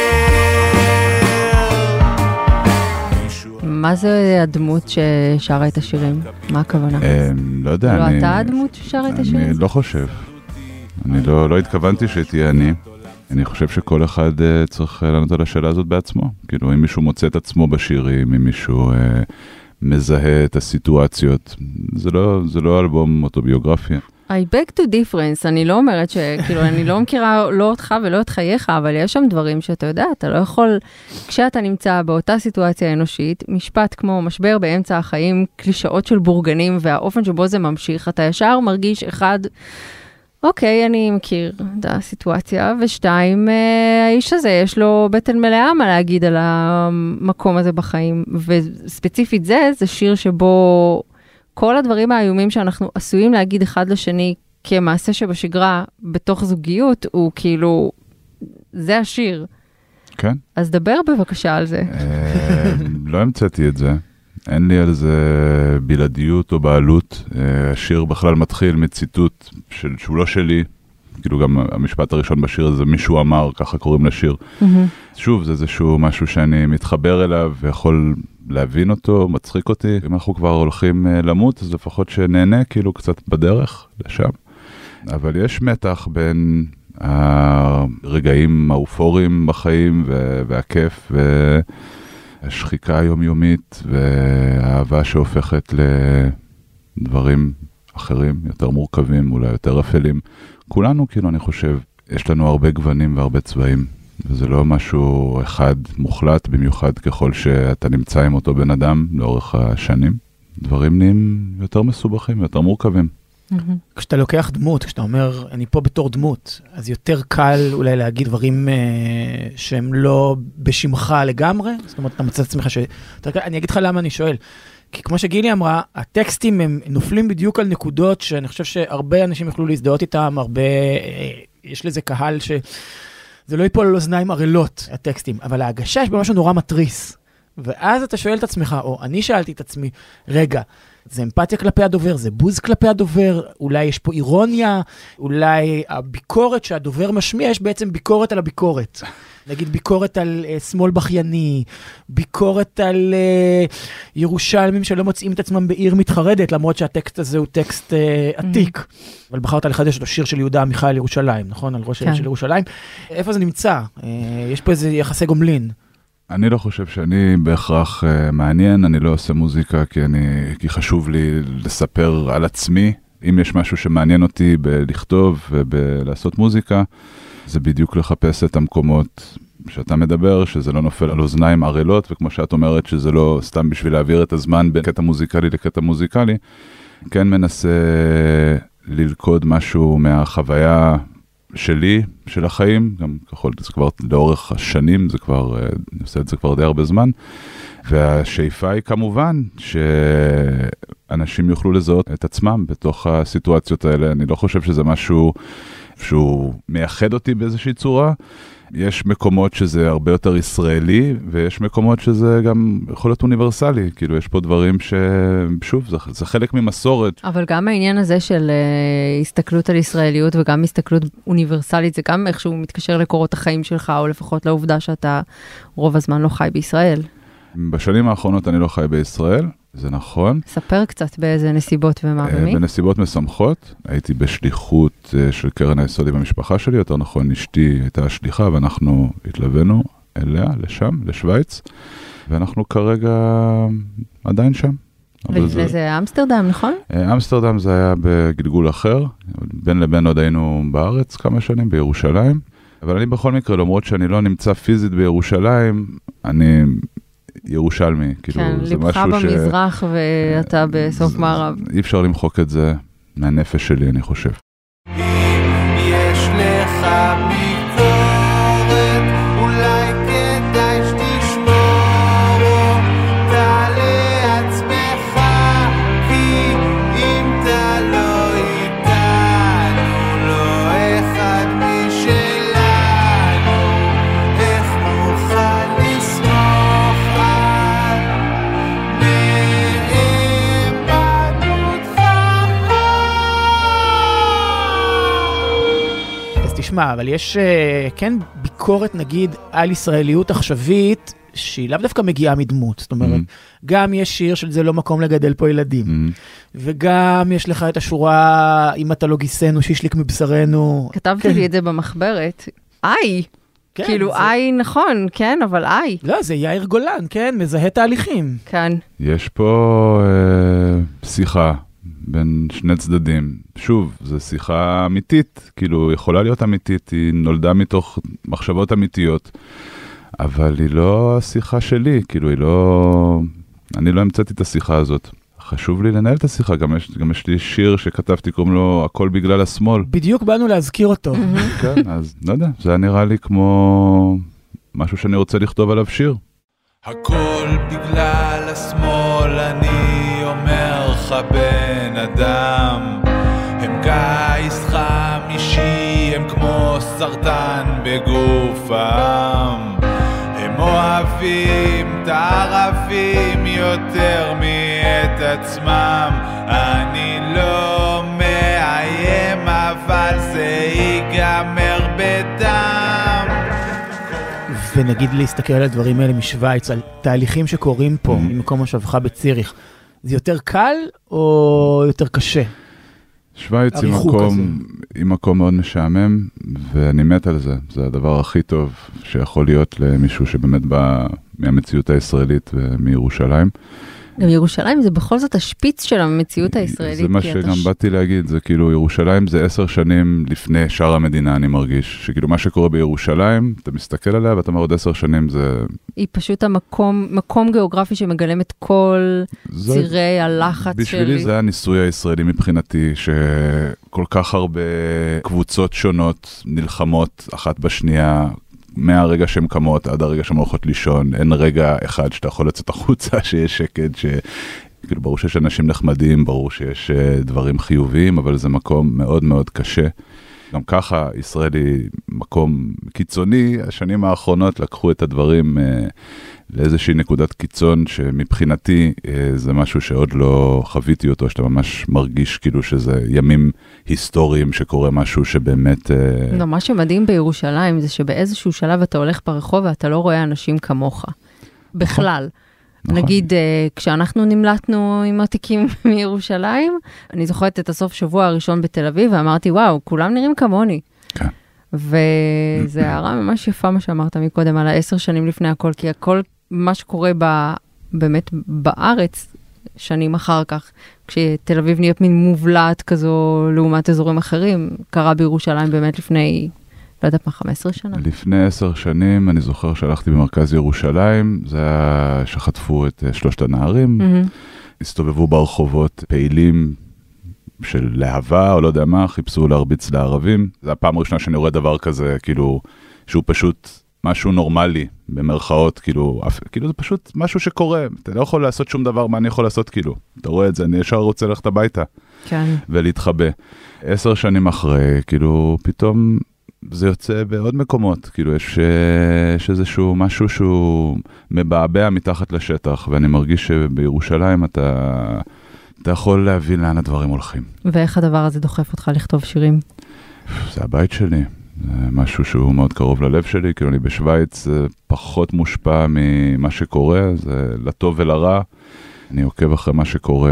מה זה הדמות ששרה את השירים? מה הכוונה? לא יודע, לא אתה הדמות ששרה את השירים? אני לא חושב. אני לא התכוונתי שתהיה אני. אני חושב שכל אחד צריך לענות על השאלה הזאת בעצמו. כאילו, אם מישהו מוצא את עצמו בשירים, אם מישהו מזהה את הסיטואציות, זה לא אלבום אוטוביוגרפיה. I beg to difference, אני לא אומרת שכאילו, אני לא מכירה לא אותך ולא את חייך, אבל יש שם דברים שאתה יודע, אתה לא יכול, כשאתה נמצא באותה סיטואציה אנושית, משפט כמו משבר באמצע החיים, קלישאות של בורגנים, והאופן שבו זה ממשיך, אתה ישר מרגיש אחד, אוקיי, אני מכיר את הסיטואציה, ושתיים, האיש הזה יש לו בטן מלאה מה להגיד על המקום הזה בחיים, וספציפית זה שיר שבו כל הדברים האיומים שאנחנו עשויים להגיד אחד לשני כמעשה שבשגרה בתוך זוגיות, הוא כאילו, זה השיר. כן. אז דבר בבקשה על זה. לא המצאתי את זה. אין לי על זה בלעדיות או בעלות. השיר בכלל מתחיל מציטוט שהוא לא שלי. כאילו גם המשפט הראשון בשיר הזה, מישהו אמר, ככה קוראים לשיר. שוב, זה איזשהו משהו שאני מתחבר אליו ויכול להבין אותו, מצחיק אותי. אם אנחנו כבר הולכים למות, אז לפחות שנהנה כאילו קצת בדרך לשם. אבל יש מתח בין הרגעים האופוריים בחיים והכיף והשחיקה היומיומית והאהבה שהופכת לדברים אחרים, יותר מורכבים, אולי יותר אפלים. כולנו כאילו, אני חושב, יש לנו הרבה גוונים והרבה צבעים. וזה לא משהו אחד מוחלט, במיוחד ככל שאתה נמצא עם אותו בן אדם לאורך השנים. דברים נהיים יותר מסובכים, יותר מורכבים. כשאתה לוקח דמות, כשאתה אומר, אני פה בתור דמות, אז יותר קל אולי להגיד דברים שהם לא בשמך לגמרי. זאת אומרת, אתה מצא את עצמך אני אגיד לך למה אני שואל. כי כמו שגילי אמרה, הטקסטים הם נופלים בדיוק על נקודות שאני חושב שהרבה אנשים יוכלו להזדהות איתם, יש לזה קהל זה לא ייפול על אוזניים ערלות, הטקסטים, אבל ההגשה יש במשהו נורא מטריס. ואז אתה שואל את עצמך, או אני שאלתי את עצמי, רגע, זה אמפתיה כלפי הדובר, זה בוז כלפי הדובר, אולי יש פה אירוניה, אולי הביקורת שהדובר משמיע, יש בעצם ביקורת על הביקורת. נגיד ביקורת על שמאל בכייני, ביקורת על ירושלמים שלא מוצאים את עצמם בעיר מתחרדת, למרות שהטקסט הזה הוא טקסט עתיק. אבל בחרת לחדש את השיר של יהודה עמיחי על ירושלים, נכון? על ראש העיר של ירושלים. איפה זה נמצא? יש פה איזה יחסי גומלין. אני לא חושב שאני בהכרח מעניין, אני לא עושה מוזיקה כי חשוב לי לספר על עצמי. אם יש משהו שמעניין אותי בלכתוב ובלעשות מוזיקה, זה בדיוק לחפש את המקומות שאתה מדבר, שזה לא נופל על אוזניים ערלות, וכמו שאת אומרת שזה לא סתם בשביל להעביר את הזמן בין קטע מוזיקלי לקטע מוזיקלי, כן מנסה ללכוד משהו מהחוויה שלי, של החיים, גם ככל, זה כבר לאורך השנים, זה כבר, אני עושה את זה כבר די הרבה זמן, והשאיפה היא כמובן שאנשים יוכלו לזהות את עצמם בתוך הסיטואציות האלה. אני לא חושב שזה משהו שהוא מייחד אותי באיזושהי צורה. יש מקומות שזה הרבה יותר ישראלי, ויש מקומות שזה גם יכול להיות אוניברסלי. כאילו, יש פה דברים ששוב, זה חלק ממסורת. אבל גם העניין הזה של הסתכלות על ישראליות, וגם הסתכלות אוניברסלית, זה גם איכשהו מתקשר לקורות החיים שלך, או לפחות לעובדה שאתה רוב הזמן לא חי בישראל. בשנים האחרונות אני לא חי בישראל, זה נכון. ספר קצת באיזה נסיבות ומה ומי. בנסיבות משמחות, הייתי בשליחות של קרן היסודי במשפחה שלי, יותר נכון אשתי הייתה השליחה, ואנחנו התלווינו אליה, לשם, לשוויץ, ואנחנו כרגע עדיין שם. ולפני זה אמסטרדם, נכון? אמסטרדם זה היה בגלגול אחר, בין לבין עוד היינו בארץ כמה שנים, בירושלים, אבל אני בכל מקרה, למרות שאני לא נמצא פיזית בירושלים, אני ירושלמי, כאילו, כן, זה לבך משהו במזרח ואתה בסוף מערב. אי אפשר למחוק את זה מהנפש שלי, אני חושב. יש לך ביקורת, אולי כדאי שתשמור אותה לעצמך, כי אם אתה לא איתנו, לא אחד משלנו, איך נוכל לסמוך על נאמנותך. אז תשמע, אבל יש כן ביקורת נגיד על ישראליות עכשווית, שהיא לאו דווקא מגיעה מדמות. זאת אומרת, גם יש שיר של זה לא מקום לגדל פה ילדים. וגם יש לך את השורה, אם אתה לא גיסנו, שישליק מבשרנו. כתבתי לי את זה במחברת. איי! כן, כאילו זה- איי נכון, כן, אבל איי. לא, זה יאיר גולן, כן, מזהה תהליכים. כן. יש פה שיחה בין שני צדדים. שוב, זו שיחה אמיתית, כאילו יכולה להיות אמיתית, היא נולדה מתוך מחשבות אמיתיות, אבל היא לא השיחה שלי, כאילו היא לא... אני לא המצאתי את השיחה הזאת. חשוב לי לנהל את השיחה, גם יש לי שיר שכתבתי, קוראים לו הכל בגלל השמאל. בדיוק באנו להזכיר אותו. כן, אז לא יודע, זה היה נראה לי כמו משהו שאני רוצה לכתוב עליו שיר. הכל בגלל השמאל, אני אומר לך בן אדם, הם גיס חמישי, הם כמו סרטן בגוף העם, הם אוהבים את הערבים יותר מאת עצמם, אני לא מאיים אבל זה ייגמר בדם. ונגיד להסתכל על הדברים האלה משוויץ, על תהליכים שקורים פה, ממקום מושבך בציריך, זה יותר קל או יותר קשה? שוויץ היא מקום מאוד משעמם, ואני מת על זה. זה הדבר הכי טוב שיכול להיות למישהו שבאמת בא מהמציאות הישראלית ומירושלים. גם ירושלים זה בכל זאת השפיץ של המציאות הישראלית. זה מה שגם באתי להגיד, זה כאילו ירושלים זה 10 שנים לפני שאר המדינה, אני מרגיש. שכאילו מה שקורה בירושלים, אתה מסתכל עליה ואתה אומר עוד 10 שנים זה... היא פשוט מקום גיאוגרפי שמגלם את כל צירי הלחץ שלי. בשבילי זה הניסוי הישראלי מבחינתי, שכל כך הרבה קבוצות שונות נלחמות אחת בשנייה, מהרגע שהן קמות עד הרגע שהן הולכות לישון, אין רגע אחד שאתה יכול לצאת החוצה, שיש שקט, כאילו ברור שיש אנשים נחמדים, ברור שיש דברים חיוביים, אבל זה מקום מאוד מאוד קשה. גם ככה ישראל היא מקום קיצוני, השנים האחרונות לקחו את הדברים לאיזושהי נקודת קיצון, שמבחינתי זה משהו שעוד לא חוויתי אותו, שאתה ממש מרגיש כאילו שזה ימים היסטוריים שקורה משהו שבאמת... לא, מה שמדהים בירושלים זה שבאיזשהו שלב אתה הולך ברחוב ואתה לא רואה אנשים כמוך. בכלל. נגיד, כשאנחנו נמלטנו עם עתיקים מירושלים, אני זוכרת את הסוף שבוע הראשון בתל אביב, ואמרתי, וואו, כולם נראים כמוני. כן. וזה הערה ממש יפה מה שאמרת מקודם, על 10 שנים לפני הכל, כי הכל, מה שקורה באמת בארץ, שנים אחר כך, כשתל אביב נהיית מין מובלעת כזו לעומת אזורים אחרים, קרה בירושלים באמת לפני, לא יודעת מה, 15 שנה. לפני 10 שנים, אני זוכר שהלכתי במרכז ירושלים, זה היה שחטפו את 3 הנערים, הסתובבו ברחובות פעילים של להבה, או לא יודע מה, חיפשו להרביץ לערבים. זה הפעם הראשונה שאני רואה דבר כזה, כאילו, שהוא פשוט משהו נורמלי, במרכאות, כאילו זה פשוט משהו שקורה. אתה לא יכול לעשות שום דבר, מה אני יכול לעשות, כאילו? אתה רואה את זה, אני ישר רוצה ללכת הביתה. כן. ולהתחבא. 10 שנים אחרי, כאילו, פתאום זה יוצא בעוד מקומות. כאילו, יש איזשהו משהו שהוא מבעבע מתחת לשטח, ואני מרגיש שבירושלים אתה יכול להבין לאן הדברים הולכים. ואיך הדבר הזה דוחף אותך לכתוב שירים? זה הבית שלי. זה משהו שהוא מאוד קרוב ללב שלי, כאילו אני בשוויץ פחות מושפע ממה שקורה, זה לטוב ולרע. אני עוקב אחרי מה שקורה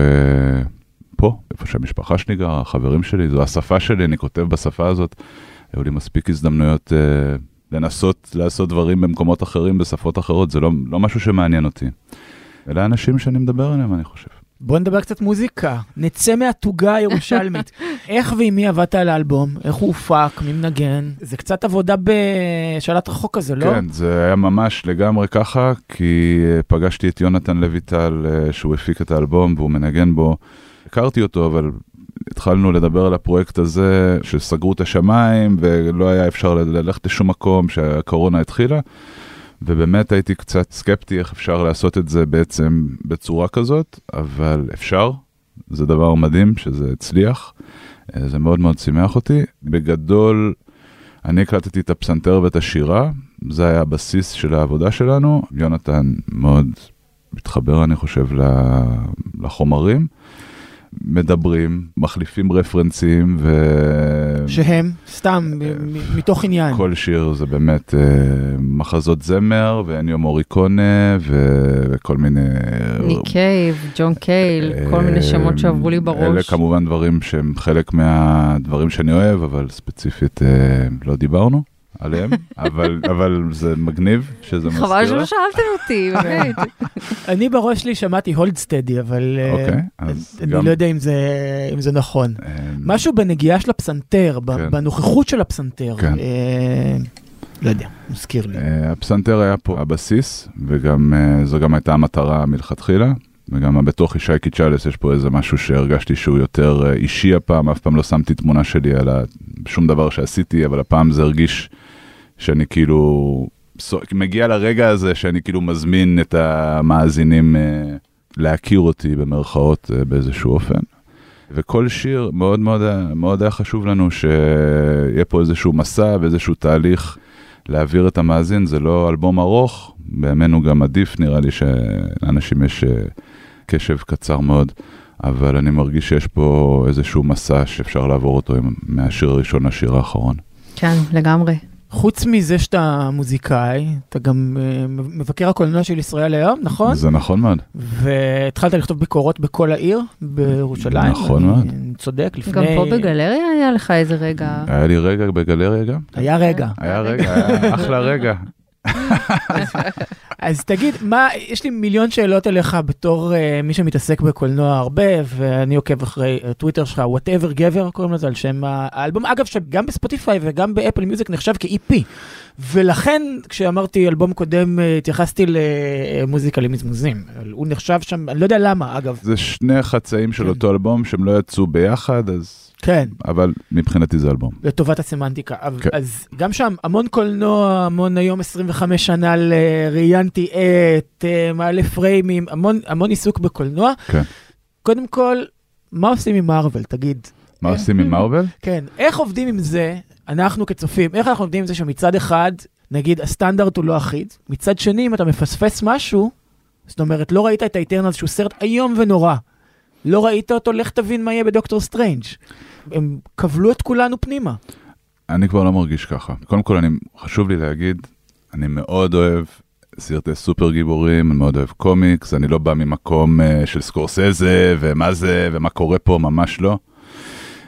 פה, איפה שהמשפחה שלי גרה, החברים שלי, זו השפה שלי, אני כותב בשפה הזאת. היו לי מספיק הזדמנויות לנסות לעשות דברים במקומות אחרים, בשפות אחרות, זה לא משהו שמעניין אותי. אלה האנשים שאני מדבר עליהם, אני חושב. בוא נדבר קצת מוזיקה, נצא מהתוגה הירושלמית. איך ועם מי עבדת על האלבום? איך הוא הופק? מי מנגן? זה קצת עבודה בשאלת רחוק כזה, לא? כן, זה היה ממש לגמרי ככה, כי פגשתי את יונתן לויטל, שהוא הפיק את האלבום, והוא מנגן בו. הכרתי אותו, אבל התחלנו לדבר על הפרויקט הזה, שסגרו את השמיים, ולא היה אפשר ללכת לשום מקום שהקורונה התחילה. ובאמת הייתי קצת סקפטי איך אפשר לעשות את זה בעצם בצורה כזאת, אבל אפשר, זה דבר מדהים שזה הצליח, זה מאוד מאוד שימח אותי. בגדול, אני הקלטתי את הפסנתר ואת השירה, זה היה הבסיס של העבודה שלנו, יונתן מאוד מתחבר אני חושב לחומרים, מדברים, מחליפים רפרנסים שהם סתם מתוך עניין. כל שיר זה באמת מחזות זמר ואניו מוריקונה וכל מיני ניק קייב, ג'ון קייל, כל מיני שמות שעברו לי בראש. אלה כמובן דברים שהם חלק מהדברים שאני אוהב, אבל ספציפית לא דיברנו עליהם, אבל זה מגניב שזה מזכיר. חבל שלא שאלתם אותי, באמת. אני בראש שלי שמעתי הולד סטדי, אבל אני לא יודע אם זה נכון. משהו בנגיעה של הפסנתר, בנוכחות של הפסנתר. לא יודע, מזכיר לי. הפסנתר היה פה הבסיס, וזו גם הייתה המטרה מלכתחילה, וגם בתוך ישי קיצ'לס יש פה איזה משהו שהרגשתי שהוא יותר אישי הפעם, אף פעם לא שמתי תמונה שלי על שום דבר שעשיתי, אבל הפעם זה הרגיש שאני כאילו מגיע לרגע הזה שאני כאילו מזמין את המאזינים להכיר אותי במרכאות באיזשהו אופן. וכל שיר מאוד מאוד מאוד היה חשוב לנו שיהיה פה איזשהו מסע ואיזשהו תהליך להעביר את המאזין. זה לא אלבום ארוך, בימינו גם עדיף, נראה לי שלאנשים יש קשב קצר מאוד, אבל אני מרגיש שיש פה איזשהו מסע שאפשר לעבור אותו מהשיר הראשון לשיר האחרון. כן, לגמרי. חוץ מזה שאתה מוזיקאי, אתה גם מבקר הקולנוע של ישראל היום, נכון? זה נכון מאוד. והתחלת לכתוב ביקורות בכל העיר, בירושלים. נכון מאוד. אני צודק, לפני... גם פה בגלריה היה לך איזה רגע. היה לי רגע בגלריה גם. היה רגע. היה אחלה רגע. אז תגיד, יש לי מיליון שאלות אליך בתור מי שמתעסק בקולנוע הרבה, ואני עוקב אחרי טוויטר שלך, whatever גבר, קוראים לזה על שם האלבום, אגב שגם בספוטיפיי וגם באפל מיוזיק נחשב כ-EP, ולכן כשאמרתי אלבום קודם התייחסתי למוזיקה למזמוזים, הוא נחשב שם, אני לא יודע למה אגב. זה שני חצאים של אותו אלבום שהם לא יצאו ביחד, אז... כן. אבל מבחינתי זה אלבום. לטובת הסמנטיקה. כן. אז גם שם המון קולנוע, המון היום 25 שנה ראיינתי את מעלה פריימים, המון עיסוק בקולנוע. כן. קודם כל, מה עושים עם מארוול? תגיד. מה עושים עם מארוול? כן. איך עובדים עם זה, אנחנו כצופים, איך אנחנו עובדים עם זה שמצד אחד, נגיד, הסטנדרט הוא לא אחיד, מצד שני, אם אתה מפספס משהו, זאת אומרת, לא ראית את האיטרנלס שהוא סרט איום ונורא. לא ראית אותו, לך תבין מה יהיה בדוקטור סטרנג'. הם קבלו את כולנו פנימה. אני כבר לא מרגיש ככה. קודם כל, חשוב לי להגיד, אני מאוד אוהב סרטי סופר גיבורים, אני מאוד אוהב קומיקס, אני לא בא ממקום של סקורסזה, ומה זה, ומה קורה פה, ממש לא.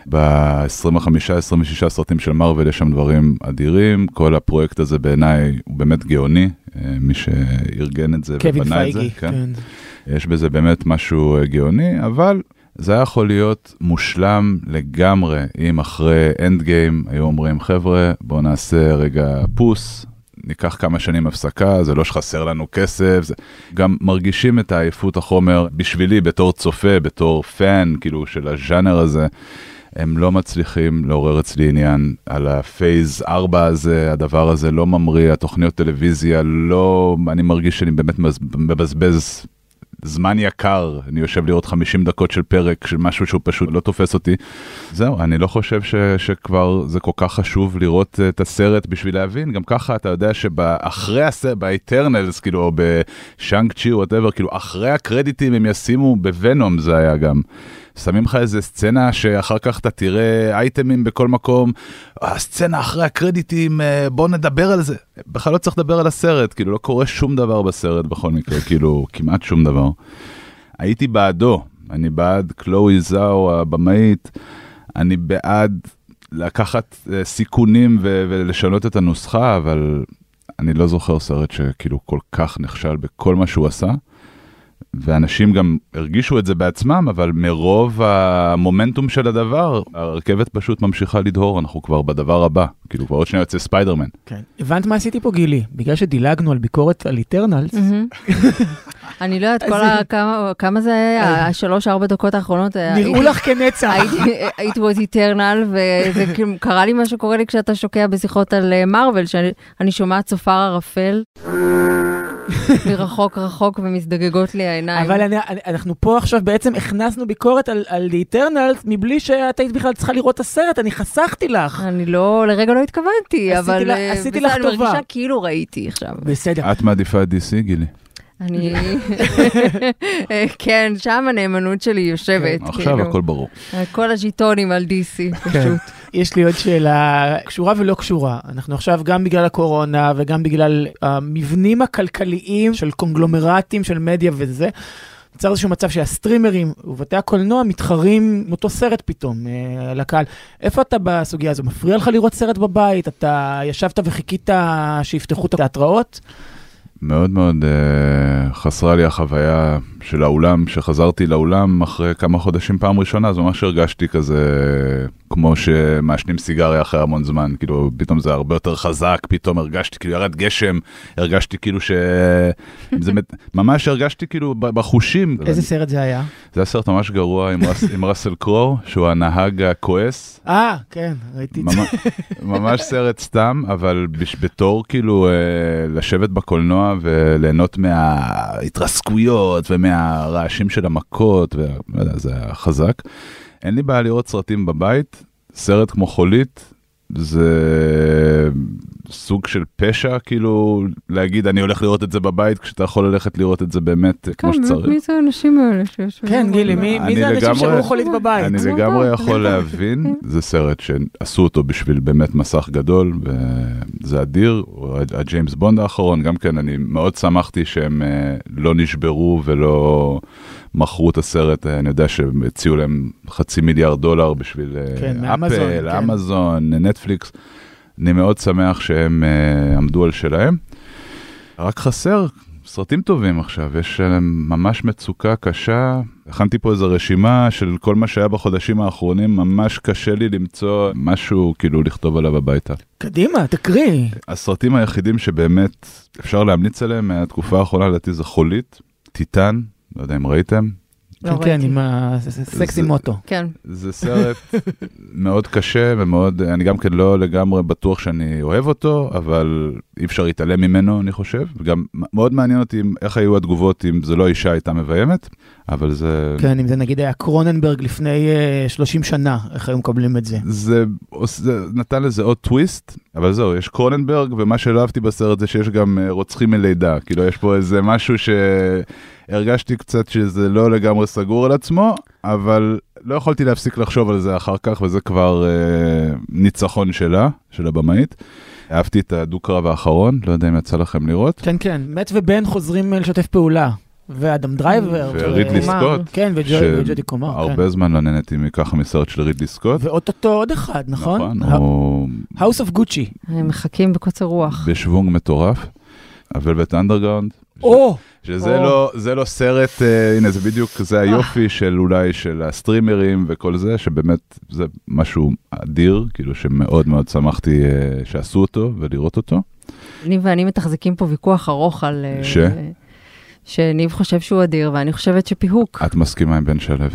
ב-25-26 סרטים של מארוול יש שם דברים אדירים, כל הפרויקט הזה בעיניי הוא באמת גאוני, מי שארגן את זה ובנה את זה. כן. יש בזה באמת משהו גאוני, אבל זה היה יכול להיות מושלם לגמרי, אם אחרי אנד גיים היו אומרים, חבר'ה, בואו נעשה רגע פוס, ניקח כמה שנים הפסקה, זה לא שחסר לנו כסף, זה... גם מרגישים את העייפות החומר בשבילי, בתור צופה, בתור פן, כאילו, של הז'אנר הזה, הם לא מצליחים לעורר אצלי עניין על הפייז 4 הזה, הדבר הזה לא ממריא, התוכניות טלוויזיה, לא, אני מרגיש שאני באמת מבזבז זמן יקר, אני יושב לראות 50 דקות של פרק, של משהו שהוא פשוט לא תופס אותי. זהו, אני לא חושב שכבר זה כל כך חשוב לראות את הסרט בשביל להבין, גם ככה אתה יודע שאחרי הסרט, באיטרנלס, כאילו, או בשאנג צ'י, או whatever, כאילו, אחרי הקרדיטים הם ישימו בוונום, זה היה גם. שמים לך איזה סצנה שאחר כך אתה תראה אייטמים בכל מקום, הסצנה אחרי הקרדיטים, בוא נדבר על זה. בכלל לא צריך לדבר על הסרט, כאילו לא קורה שום דבר בסרט בכל מקרה, כאילו כמעט שום דבר. הייתי בעדו, אני בעד קלואי זאו הבמאית, אני בעד לקחת סיכונים ולשנות את הנוסחה, אבל אני לא זוכר סרט שכאילו כל כך נכשל בכל מה שהוא עשה. ואנשים גם הרגישו את זה בעצמם, אבל מרוב המומנטום של הדבר, הרכבת פשוט ממשיכה לדהור, אנחנו כבר בדבר הבא, כאילו כבר עוד שניה יוצא ספיידרמן. כן. הבנת מה עשיתי פה, גילי? בגלל שדילגנו על ביקורת על איטרנלס. אני לא יודעת, כמה זה היה, 3-4 דקות האחרונות. נראו לך כנצח. It was eternal, וזה קרה לי מה שקורה לי כשאתה שוקע בשיחות על מארוול, שאני שומעת צופר ערפל. מרחוק רחוק ומזדגגות לי העיניים. אבל אנחנו פה עכשיו בעצם הכנסנו ביקורת על The Eternals, מבלי שאת היית בכלל צריכה לראות את הסרט, אני חסכתי לך. אני לא, לרגע לא התכוונתי, אבל עשיתי לך טובה. אני מרגישה כאילו ראיתי עכשיו. בסדר. את מעדיפה DC, גילי? אני... כן, שם הנאמנות שלי יושבת. עכשיו הכל ברור. כל הז'יטונים על DC, פשוט. יש לי עוד שאלה קשורה ולא קשורה. אנחנו עכשיו גם בגלל הקורונה וגם בגלל המבנים הכלכליים של קונגלומרטים של מדיה וזה, נוצר איזשהו מצב שהסטרימרים ובתי הקולנוע מתחרים עם אותו סרט פתאום לקהל. איפה אתה בסוגיה הזו? מפריע לך לראות סרט בבית? אתה ישבת וחיכית שיפתחו את התיאטראות? מאוד מאוד חסרה לי החוויה של האולם, שחזרתי לאולם אחרי כמה חודשים פעם ראשונה, אז ממש הרגשתי כזה, כמו שמעשנים סיגריה אחרי המון זמן, כאילו פתאום זה הרבה יותר חזק, פתאום הרגשתי כאילו ירד גשם, הרגשתי כאילו ממש הרגשתי כאילו בחושים. איזה סרט זה היה? זה היה סרט ממש גרוע עם ראסל קרור, שהוא הנהג הכועס. כן, ראיתי את זה. ממש סרט סתם, אבל בתור כאילו לשבת בקולנוע וליהנות מההתרסקויות ומהרעשים של המכות, זה היה חזק. אין לי בעיה לראות סרטים בבית, סרט כמו חולית, זה סוג של פשע, כאילו להגיד אני הולך לראות את זה בבית, כשאתה יכול ללכת לראות את זה באמת כמו שצריך. מי זה האנשים האלה? כן, גילי, מי זה האנשים שראו חולית בבית? אני לגמרי יכול להבין, זה סרט שעשו אותו בשביל באמת מסך גדול, וזה אדיר, הג'יימס בונד האחרון, גם כן אני מאוד שמחתי שהם לא נשברו ולא מכרו את הסרט, אני יודע שהם הציעו להם $500 בשביל אפל, אמזון, נטפליקס, אני מאוד שמח שהם עמדו על שלהם. רק חסר סרטים טובים עכשיו, יש ממש מצוקה קשה. הכנתי פה איזו רשימה של כל מה שהיה בחודשים האחרונים, ממש קשה לי למצוא משהו כאילו לכתוב עליו הביתה. קדימה, תקריא. הסרטים היחידים שבאמת אפשר להמליץ עליהם מהתקופה האחרונה, לדעתי זה חולית, טיטן, לא יודע אם ראיתם. כן, עם הסקסי מוטו. כן. זה סרט מאוד קשה ומאוד, אני גם כן לא לגמרי בטוח שאני אוהב אותו, אבל אי אפשר להתעלם ממנו, אני חושב. וגם מאוד מעניין אותי איך היו התגובות אם זה לא אישה הייתה מביימת, אבל זה... כן, אם זה נגיד היה קרוננברג לפני 30 שנה, איך היו מקבלים את זה? זה נתן לזה עוד טוויסט, אבל זהו, יש קרוננברג, ומה שלא אהבתי בסרט זה שיש גם רוצחים מלידה, כאילו יש פה איזה משהו הרגשתי קצת שזה לא לגמרי סגור על עצמו, אבל לא יכולתי להפסיק לחשוב על זה אחר כך, וזה כבר ניצחון שלה, של הבמאית. אהבתי את הדו-קרב האחרון, לא יודע אם יצא לכם לראות. כן, כן, מת ובן חוזרים לשתף פעולה. ואדם דרייבר. ורידלי סקוט. כן, וג'ודי קומר. הרבה זמן לא נהניתי מככה מסרט של רידלי סקוט. ואוטוטו עוד אחד, נכון? נכון. House of Gucci. הם מחכים בקוצר רוח. בשוונג מטורף. הוולווט אנדרגראונד. שזה לא סרט, הנה זה בדיוק, זה היופי של אולי של הסטרימרים וכל זה, שבאמת זה משהו אדיר, כאילו שמאוד מאוד שמחתי שעשו אותו ולראות אותו. ניב ואני מתחזקים פה ויכוח ארוך על... שניב חושב שהוא אדיר, ואני חושבת שפיהוק. את מסכימה עם בן שלב?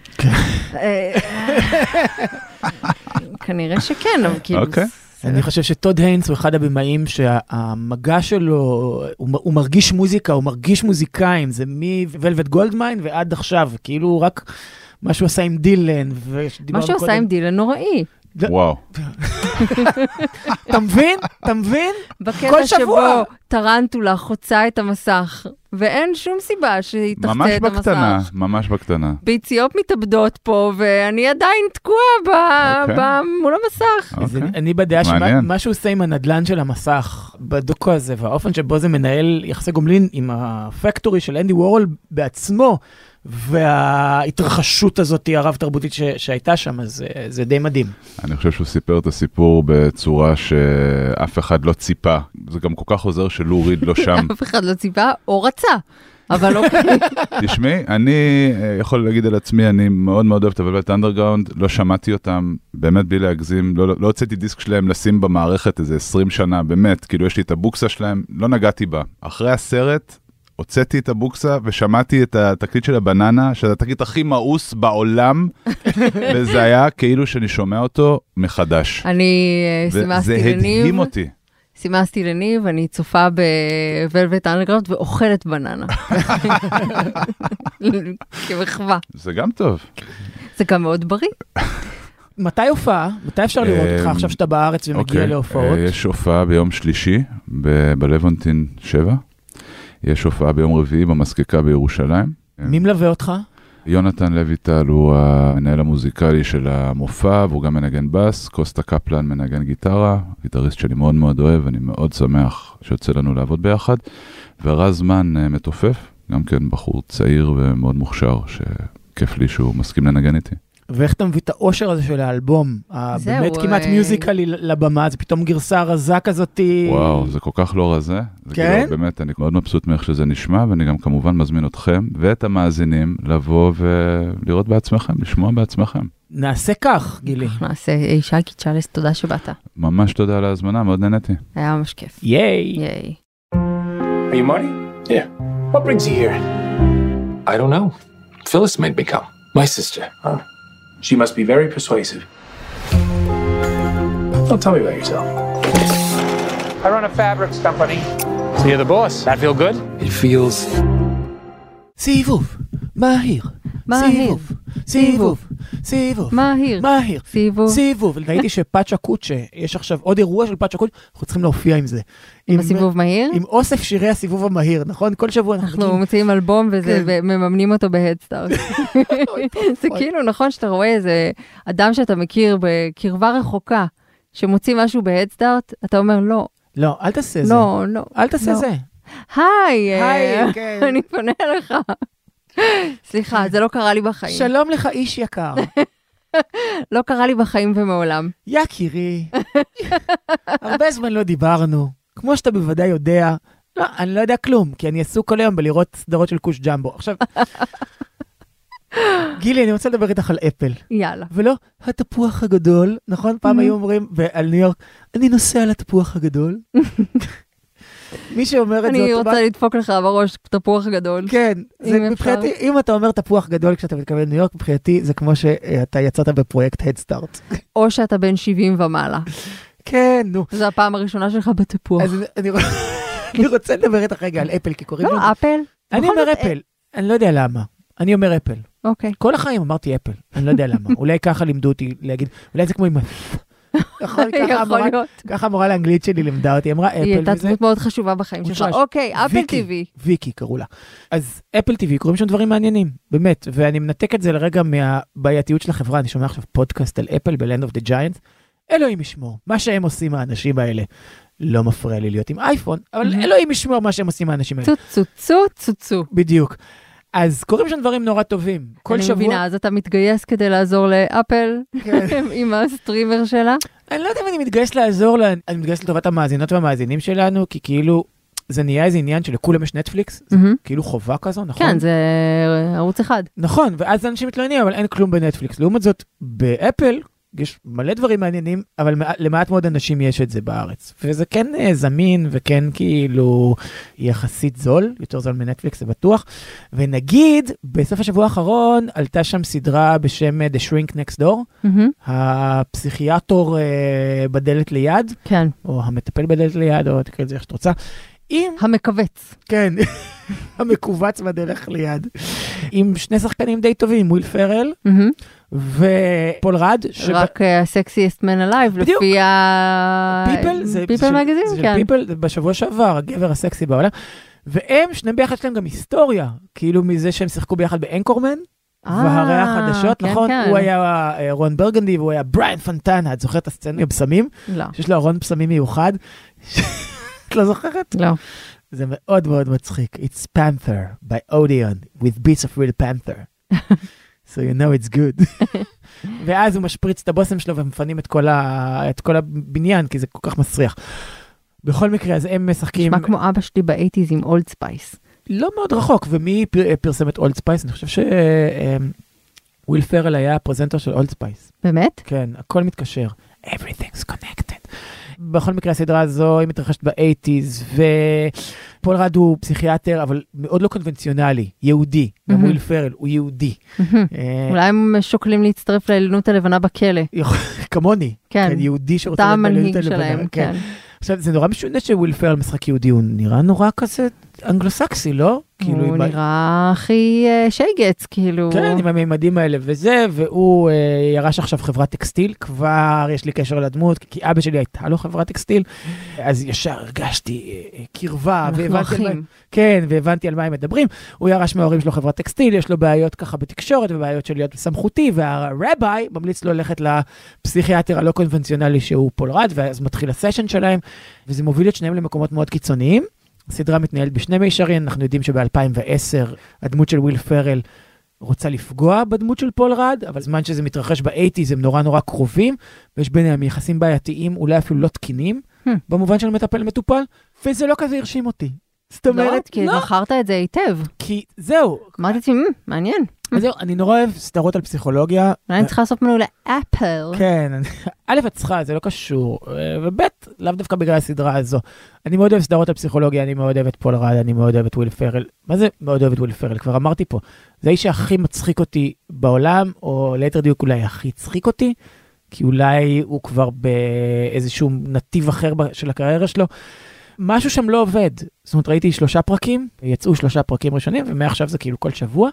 כנראה שכן, אבל כאילו... אני חושב שטוד היינס הוא אחד הבמאים שהמגע שלו, הוא מרגיש מוזיקה, הוא מרגיש מוזיקאים, זה מוולווט גולדמיין ועד עכשיו, כאילו רק מה שהוא עשה עם דילן. מה שהוא עשה עם דילן נוראי. וואו. אתה מבין? אתה מבין? בקטע שבו טרנטולה חוצה את המסך, ואין שום סיבה שהיא תחצה את המסך. ממש בקטנה, ממש בקטנה. ביציות מתאבדות פה, ואני עדיין תקוע מול המסך. אני בדעה שמה שהוא עושה עם הנדלן של המסך, בדוקו הזה, והאופן שבו זה מנהל יחסי גומלין עם הפקטורי של אנדי וורול בעצמו, וההתרחשות הזאת הרב תרבותית שהייתה שם, אז זה די מדהים. אני חושב שהוא סיפר את הסיפור בצורה שאף אחד לא ציפה. זה גם כל כך עוזר שלו ריד לא שם. אף אחד לא ציפה או רצה, אבל לא ככה. תשמעי, אני יכול להגיד על עצמי, אני מאוד מאוד אוהב את הוולווט אנדרגראונד, לא שמעתי אותם, באמת בלי להגזים, לא הוצאתי דיסק שלהם לשים במערכת איזה 20 שנה, באמת, כאילו יש לי את הבוקסה שלהם, לא נגעתי בה. אחרי הסרט, הוצאתי את הבוקסה ושמעתי את התקליט של הבננה, שזה התקליט הכי מאוס בעולם, וזה היה כאילו שאני שומע אותו מחדש. אני סימסתי לניב. וזה הדהים אותי. סימסתי לניב, אני צופה בוולווט אנדרגראונד ואוכלת בננה. כמחווה. זה גם טוב. זה גם מאוד בריא. מתי הופעה? מתי אפשר לראות אותך עכשיו שאתה בארץ ומגיע להופעות? יש הופעה ביום שלישי, בלוונטין 7. יש הופעה ביום רביעי במסקקה בירושלים. מי מלווה אותך? יונתן לויטל הוא המנהל המוזיקלי של המופע, והוא גם מנגן בס. קוסטה קפלן מנגן גיטרה, גיטריסט שאני מאוד מאוד אוהב, אני מאוד שמח שיוצא לנו לעבוד ביחד. ורז מן מתופף, גם כן בחור צעיר ומאוד מוכשר, שכיף לי שהוא מסכים לנגן איתי. ואיך אתה מביא את האושר הזה של האלבום? באמת כמעט מיוזיקלי לבמה, זה פתאום גרסה רזה כזאת. וואו, זה כל כך לא רזה. כן? באמת, אני מאוד מבסוט מאיך שזה נשמע, ואני גם כמובן מזמין אתכם ואת המאזינים לבוא ולראות בעצמכם, לשמוע בעצמכם. נעשה כך, גילי. נעשה. שייקי צ'אלס, תודה שבאת. ממש תודה על ההזמנה, מאוד נהניתי. היה ממש כיף. ייי. ייי. Are you Marty? Yeah. What brings you here? I don't know. Phyllis made me come. My sister. Huh? She must be very persuasive. Don't tell me about yourself. I run a fabrics company. So you're the boss. That feel good? It feels... סיבוב, מהיר. סיבוב, סיבוב, סיבוב. מהיר. מהיר. סיבוב. סיבוב. ראיתי שפאצ'ה קוצ'ה, יש עכשיו עוד אירוע של פאצ'ה קוצ'ה, אנחנו צריכים להופיע עם זה. עם הסיבוב מהיר? עם אוסף שירי הסיבוב המהיר, נכון? כל שבוע אנחנו מציעים אלבום ומממנים אותו בהדסטארט. זה כאילו נכון שאתה רואה איזה אדם שאתה מכיר בקרבה רחוקה, שמוציא משהו בהדסטארט, אתה אומר לא. לא, אל תעשה זה. לא, לא. אל תעשה זה. היי, אני פונה אליך. סליחה, זה לא קרה לי בחיים. שלום לך איש יקר. לא קרה לי בחיים ומעולם. יקירי, הרבה זמן לא דיברנו. כמו שאתה בוודאי יודע, לא, אני לא יודע כלום, כי אני עסוק כל היום בלראות סדרות של קוש ג'מבו. עכשיו, גילי, אני רוצה לדבר איתך על אפל. יאללה. ולא התפוח הגדול, נכון? פעם היו אומרים על ניו יורק, אני נוסע על התפוח הגדול. מי שאומר את זאת... אני רוצה לדפוק לך בראש תפוח גדול. כן, מבחינתי, אם אתה אומר תפוח גדול כשאתה מתכוון לניו יורק, מבחינתי זה כמו שאתה יצאת בפרויקט הדסטארט. או שאתה בן 70 ומעלה. כן, נו. זו הפעם הראשונה שלך בתפוח. אז אני רוצה לדבר איתך רגע על אפל, כי קוראים... לא, אפל. אני אומר אפל, אני לא יודע למה. אני אומר אפל. אוקיי. כל החיים אמרתי אפל, אני לא יודע למה. אולי ככה לימדו אותי להגיד, אולי זה כמו עם... ככה המורה לאנגלית שלי לימדה אותי, אמרה אפל. היא הייתה דמות מאוד חשובה בחיים שלך. אוקיי, אפל טיווי. ויקי קראו לה. אז אפל טיווי, קוראים שם דברים מעניינים, באמת, ואני מנתק את זה לרגע מהבעייתיות של החברה. אני שומע עכשיו פודקאסט על אפל בלנד אוף דה ג'יינטס. אלוהים ישמור, מה שהם עושים האנשים האלה. לא מפריע לי להיות עם אייפון, אבל אלוהים ישמור מה שהם עושים האנשים האלה. צוצו. בדיוק. אז קוראים שם דברים נורא טובים. כל שבוע... אני מבינה, אז אתה מתגייס כדי לעזור לאפל עם הסטרימר שלה? אני לא יודע אם אני מתגייס לעזור לה, אני מתגייס לטובת המאזינות והמאזינים שלנו, כי כאילו זה נהיה איזה עניין שלכולם יש נטפליקס, זה כאילו חובה כזו, נכון? כן, זה ערוץ אחד. נכון, ואז אנשים מתלוננים, אבל אין כלום בנטפליקס. לעומת זאת, באפל יש מלא דברים מעניינים, אבל למעט מאוד אנשים יש את זה בארץ. וזה כן זמין, וכן כאילו יחסית זול, יותר זול מנטפליקס, זה בטוח. ונגיד, בסוף השבוע האחרון, עלתה שם סדרה בשם The Shrink Next Door, הפסיכיאטור בדלת ליד, כן. או המטפל בדלת ליד, או תקרא את זה איך שאת רוצה. המקווץ. כן, המקובץ בדרך ליד. עם שני שחקנים די טובים, וויל פרל ופול רד. רק ה-sexiest man alive, לפי פיפל מגזין, כן. פיפל, בשבוע שעבר, הגבר הסקסי בעולם. והם, שניהם ביחד שלהם גם היסטוריה, כאילו מזה שהם שיחקו ביחד באנקורמן, והרי החדשות, נכון? הוא היה רון ברגנדי, והוא היה בריין פנטנה, את זוכרת את הסצנה עם פסמים? לא. שיש לו ארון פסמים מיוחד. את לא זוכרת? לא. זה מאוד מאוד מצחיק. It's Panther by Odeon with beats of real panther. So you know it's good. ואז הוא משפריץ את הבוסם שלו ומפנים את כל הבניין, כי זה כל כך מסריח. בכל מקרה, אז הם משחקים... נשמע כמו אבא שלי ב-80s עם אולד ספייס. לא מאוד רחוק, ומי פרסם את אולד ספייס? אני חושב שוויל פרל היה הפרזנטור של אולד ספייס. באמת? כן, הכל מתקשר. Everything's connected. בכל מקרה, הסדרה הזו היא מתרחשת ב-80s, ופול רד הוא פסיכיאטר, אבל מאוד לא קונבנציונלי, יהודי. גם וויל פרל הוא יהודי. אולי הם שוקלים להצטרף לעליונות הלבנה בכלא. כמוני. כן. יהודי שרוצה אתה המנהיג שלהם, כן. עכשיו, זה נורא משונה שוויל פרל משחק יהודי, הוא נראה נורא כזה אנגלוסקסי, לא? הוא נראה הכי שייגץ, כאילו. כן, עם הממדים האלה וזה, והוא ירש עכשיו חברת טקסטיל, כבר יש לי קשר לדמות, כי אבא שלי הייתה לו חברת טקסטיל, אז ישר הרגשתי קרבה, והבנתי על מה הם מדברים. הוא ירש מההורים שלו חברת טקסטיל, יש לו בעיות ככה בתקשורת, ובעיות של להיות סמכותי, והרבי ממליץ לו ללכת לפסיכיאטר הלא קונבנציונלי שהוא פול רד, ואז מתחיל הסשן שלהם, וזה מוביל את שניהם למקומות מאוד קיצוניים. הסדרה מתנהלת בשני מישרים, אנחנו יודעים שב-2010 הדמות של וויל פרל רוצה לפגוע בדמות של פול רד, אבל זמן שזה מתרחש ב-80s הם נורא נורא קרובים, ויש ביניהם יחסים בעייתיים, אולי אפילו לא תקינים, במובן של מטפל מטופל, וזה לא כזה הרשים אותי. זאת אומרת, לא, כי זכרת את זה היטב. כי זהו. אמרתי, מעניין. אז זהו, אני נורא אוהב סדרות על פסיכולוגיה. אולי אני צריכה לעשות מנו לאפל. כן, א' את צריכה, זה לא קשור, וב' לאו דווקא בגלל הסדרה הזו. אני מאוד אוהב סדרות על פסיכולוגיה, אני מאוד אוהב את פול רד, אני מאוד אוהב את וויל פרל. מה זה מאוד אוהב את וויל פרל? כבר אמרתי פה, זה האיש שהכי מצחיק אותי בעולם, או ליתר דיוק אולי הכי צחיק אותי, כי אולי הוא כבר באיזשהו נתיב אחר של הקריירה שלו. משהו שם לא עובד. זאת אומרת, ראיתי 3 פרקים, יצאו 3 פרקים ראשונים, ומעכשיו זה כאילו כל שבוע.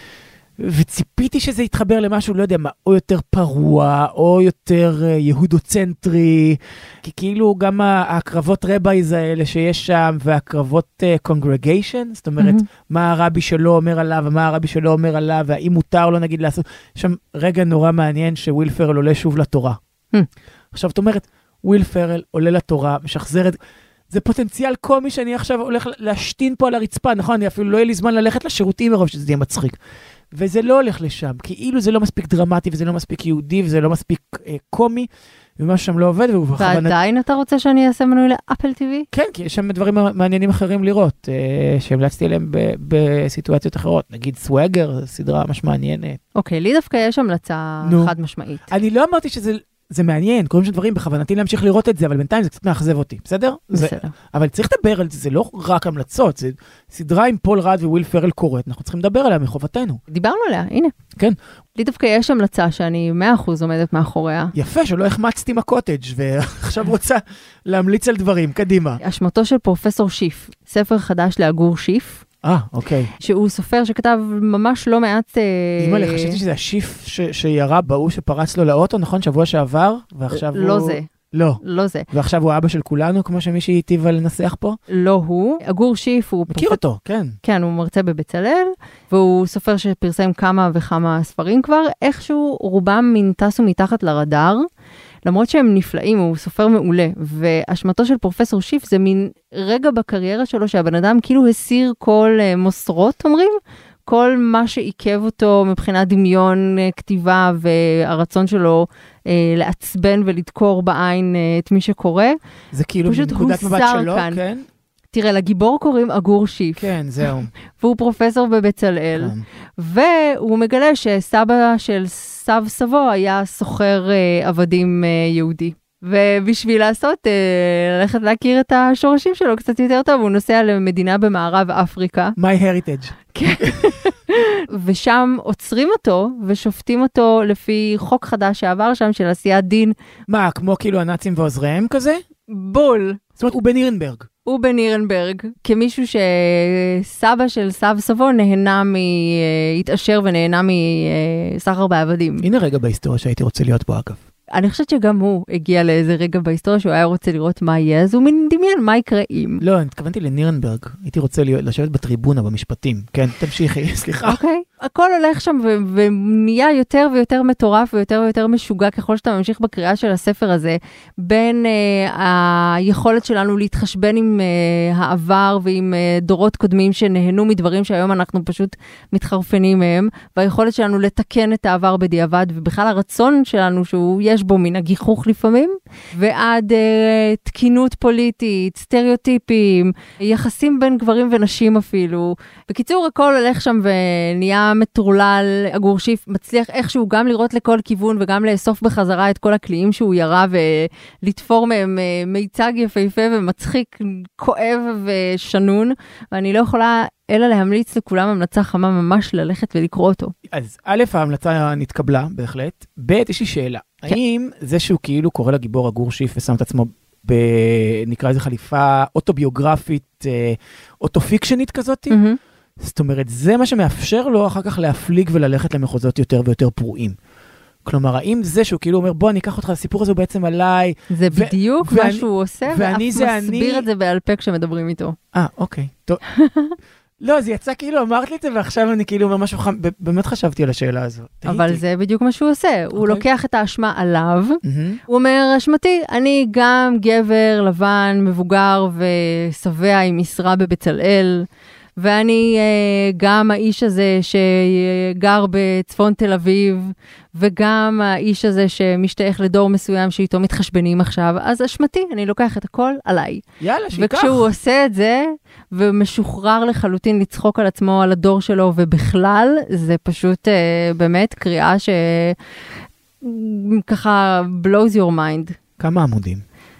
וציפיתי שזה יתחבר למשהו, לא יודע מה, או יותר פרוע, או יותר יהודוצנטרי, כי כאילו גם הקרבות רבייז האלה שיש שם, והקרבות קונגרגיישן, זאת אומרת, מה הרבי שלו אומר עליו, ומה הרבי שלו אומר עליו, והאם מותר לו נגיד לעשות, שם רגע נורא מעניין שוויל פרל עולה שוב לתורה. עכשיו, זאת אומרת, וויל פרל עולה לתורה, משחזר את... זה פוטנציאל קומי שאני עכשיו הולך להשתין פה על הרצפה, נכון? אני אפילו לא יהיה לי זמן ללכת לשירותים מרוב שזה יהיה מצחיק. וזה לא הולך לשם, כאילו זה לא מספיק דרמטי, וזה לא מספיק יהודי, וזה לא מספיק קומי, ומשהו שם לא עובד. ועדיין אתה רוצה שאני אעשה מנוי לאפל TV? כן, כי יש שם דברים מעניינים אחרים לראות, שהמלצתי עליהם בסיטואציות אחרות. נגיד סוואגר, סדרה ממש מעניינת. אוקיי, לי דווקא יש המלצה חד משמעית. אני לא אמרתי שזה... זה מעניין, קוראים של דברים, בכוונתי להמשיך לראות את זה, אבל בינתיים זה קצת מאכזב אותי, בסדר? בסדר. אבל צריך לדבר על זה, זה לא רק המלצות, זה סדרה עם פול רד וויל פרל קוראת, אנחנו צריכים לדבר עליה מחובתנו. דיברנו עליה, הנה. כן. לי דווקא יש המלצה שאני 100% עומדת מאחוריה. יפה, שלא החמצתי מהקוטג' ועכשיו רוצה להמליץ על דברים, קדימה. אשמתו של פרופסור שיף, ספר חדש לאגור שיף. אוקיי. שהוא סופר שכתב ממש לא מעט... אימא'לה, חשבתי שזה השיף שירה בהוא שפרץ לו לאוטו, נכון? שבוע שעבר, ועכשיו הוא... לא זה. לא. לא זה. ועכשיו הוא אבא של כולנו, כמו שמישהי היטיבה לנסח פה? לא הוא. אגור שיף הוא... מכיר אותו, כן. כן, הוא מרצה בבצלאל, והוא סופר שפרסם כמה וכמה ספרים כבר, איכשהו רובם טסו מתחת לרדאר, למרות שהם נפלאים, הוא סופר מעולה, ואשמתו של פרופסור שיף זה מין רגע בקריירה שלו שהבן אדם כאילו הסיר כל מוסרות, אומרים, כל מה שעיכב אותו מבחינת דמיון כתיבה והרצון שלו לעצבן ולדקור בעין את מי שקורא. זה כאילו מנקודת מבט שלו, כן? תראה, לגיבור קוראים אגור שיף. כן, זהו. והוא פרופסור בבצלאל, והוא מגלה שסבא של סב סבו היה סוחר עבדים יהודי. ובשביל לעשות, ללכת להכיר את השורשים שלו קצת יותר טוב, הוא נוסע למדינה במערב אפריקה. My heritage. כן. ושם עוצרים אותו ושופטים אותו לפי חוק חדש שעבר שם של עשיית דין. מה, כמו כאילו הנאצים ועוזריהם כזה? בול. זאת אומרת, הוא בנירנברג. הוא בנירנברג, כמישהו שסבא של סב סבו נהנה התעשר ונהנה מסחר בעבדים. הנה רגע בהיסטוריה שהייתי רוצה להיות בו אגב. אני חושבת שגם הוא הגיע לאיזה רגע בהיסטוריה שהוא היה רוצה לראות מה יהיה, אז הוא דמיין מה יקרה אם. לא, אני התכוונתי לנירנברג. הייתי רוצה לשבת בטריבונה במשפטים. כן, תמשיכי, סליחה. אוקיי. הכל הולך שם ונהיה יותר ויותר מטורף ויותר ויותר משוגע ככל שאתה ממשיך בקריאה של הספר הזה, בין היכולת שלנו להתחשבן עם העבר ועם דורות קודמים שנהנו מדברים שהיום אנחנו פשוט מתחרפנים מהם, והיכולת שלנו לתקן את העבר בדיעבד, ובכלל הרצון שלנו שהוא יש בו מן הגיחוך לפעמים, ועד תקינות פוליטית, סטריאוטיפים, יחסים בין גברים ונשים אפילו. בקיצור, הכל הולך שם ונהיה מטורלל. אגור שיף מצליח איכשהו גם לראות לכל כיוון וגם לאסוף בחזרה את כל הקליעים שהוא ירה ולתפור מהם מיצג יפהפה ומצחיק, כואב ושנון, ואני לא יכולה אלא להמליץ לכולם המלצה חמה ממש ללכת ולקרוא אותו. אז א', ההמלצה נתקבלה בהחלט. ב', יש לי שאלה. האם זה שהוא כאילו קורא לגיבור אגור שיף ושם את עצמו נקרא איזה חליפה אוטוביוגרפית, אוטופיקשנית כזאת? זאת אומרת, זה מה שמאפשר לו אחר כך להפליג וללכת למחוזות יותר ויותר פרועים. כלומר, האם זה שהוא כאילו אומר, בוא, אני אקח אותך, הסיפור הזה הוא בעצם עליי. זה בדיוק מה שהוא עושה, ואף מסביר את זה בעל פה כשמדברים איתו. אוקיי, טוב. לא, זה יצא כאילו, אמרת לי את זה, ועכשיו אני כאילו אומר משהו חם, באמת חשבתי על השאלה הזו. אבל זה בדיוק מה שהוא עושה. הוא לוקח את האשמה עליו, הוא אומר, אשמתי, אני גם גבר, לבן, מבוגר ושבע עם משרה בבצלאל, ואני גם האיש הזה שגר בצפון תל אביב, וגם האיש הזה שמשתייך לדור מסוים שאיתו מתחשבנים עכשיו, אז אשמתי, אני לוקח את הכל עליי. יאללה, שיקח. וכשהוא עושה את זה, ומשוחרר לחלוטין לצחוק על עצמו, על הדור שלו, ובכלל, זה פשוט באמת קריאה שככה blows your mind. כמה עמודים?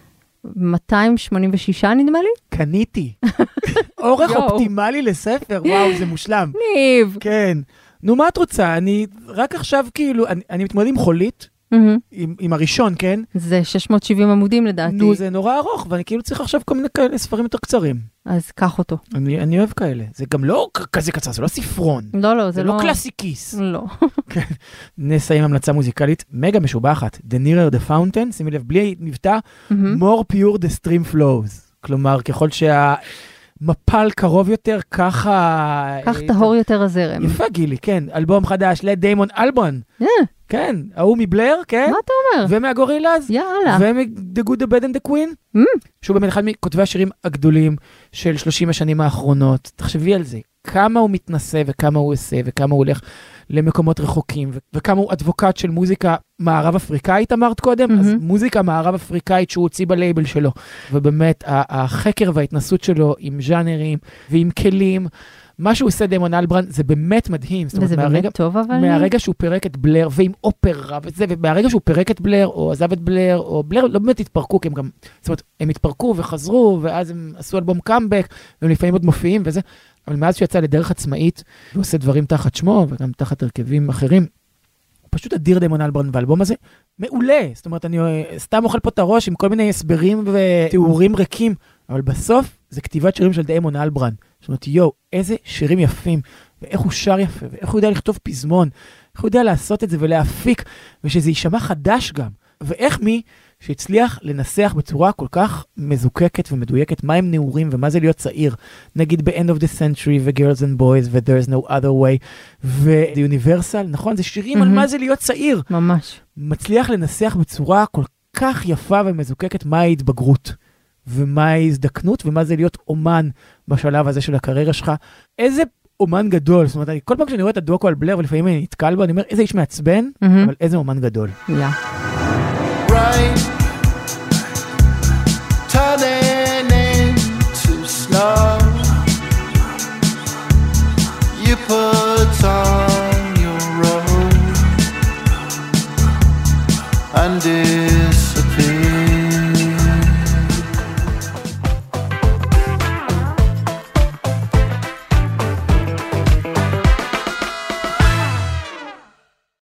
286 נדמה לי? קניתי. אורך אופטימלי לספר, וואו, זה מושלם. ניב. כן. נו, מה את רוצה? אני רק עכשיו כאילו, אני מתמודד עם חולית, עם הראשון, כן? זה 670 עמודים לדעתי. נו, זה נורא ארוך, ואני כאילו צריך עכשיו כל מיני כאלה ספרים יותר קצרים. אז קח אותו. אני אוהב כאלה. זה גם לא כזה קצר, זה לא ספרון. לא, זה לא קלאסיקיס. לא. נסיים המלצה מוזיקלית מגה משובחת. The Nearer the Fountain, שימי לב, בלי מבטא, More Pure the Stream Flows. כלומר, ככל מפל קרוב יותר, ככה... כך טהור יותר הזרם. יפה גילי, כן. אלבום חדש, לדיימון אלבון. כן, ההוא מבלר, כן. מה אתה אומר? ומהגורילאז. יאללה. ומ-The Good, The Bad and The Queen. שהוא באמת אחד מכותבי השירים הגדולים של 30 השנים האחרונות. תחשבי על זה. כמה הוא מתנסה וכמה הוא עושה וכמה הוא הולך למקומות רחוקים וכמה הוא אדבוקט של מוזיקה מערב אפריקאית, אמרת קודם, אז מוזיקה מערב אפריקאית שהוא הוציא בלייבל שלו. ובאמת, החקר וההתנסות שלו עם ז'אנרים ועם כלים, מה שהוא עושה דיימון אלברן זה באמת מדהים. וזה באמת טוב אבל... מהרגע שהוא פירק את בלר ועם אופרה וזה, ומהרגע שהוא פירק את בלר או עזב את בלר, או בלר לא באמת התפרקו, כי הם גם, זאת אומרת, הם התפרקו וחזרו, ואז הם עשו אלבום קאמבק, והם לפעמים עוד מופיעים וזה, אבל מאז שהוא יצא לדרך עצמאית, הוא עושה דברים תחת שמו, וגם תחת הרכבים אחרים, פשוט אדיר דיימון אלברן באלבום הזה, מעולה. זאת אומרת, אני סתם אוכל פה את הראש עם כל מיני הסברים ותיאורים ריקים, אבל בסוף זה כתיבת שירים של דיימון אלברן. זאת אומרת, איזה שירים יפים, ואיך הוא שר יפה, ואיך הוא יודע לכתוב פזמון, איך הוא יודע לעשות את זה ולהפיק, ושזה יישמע חדש גם. ואיך מי שהצליח לנסח בצורה כל כך מזוקקת ומדויקת, מה הם נעורים ומה זה להיות צעיר. נגיד ב-End of the Century ו-Girls and Boys ו-There's No Other Way ו-The Universal, נכון? זה שירים על מה זה להיות צעיר. ממש. מצליח לנסח בצורה כל כך יפה ומזוקקת מה ההתבגרות, ומה ההזדקנות, ומה זה להיות אומן בשלב הזה של הקריירה שלך. איזה אומן גדול, זאת אומרת, כל פעם כשאני רואה את הדוקו על בלר, ולפעמים אני נתקל בו, אני אומר, איזה איש מעצבן, אבל איזה אומן גדול. Rain turning into snow. You put on your robe and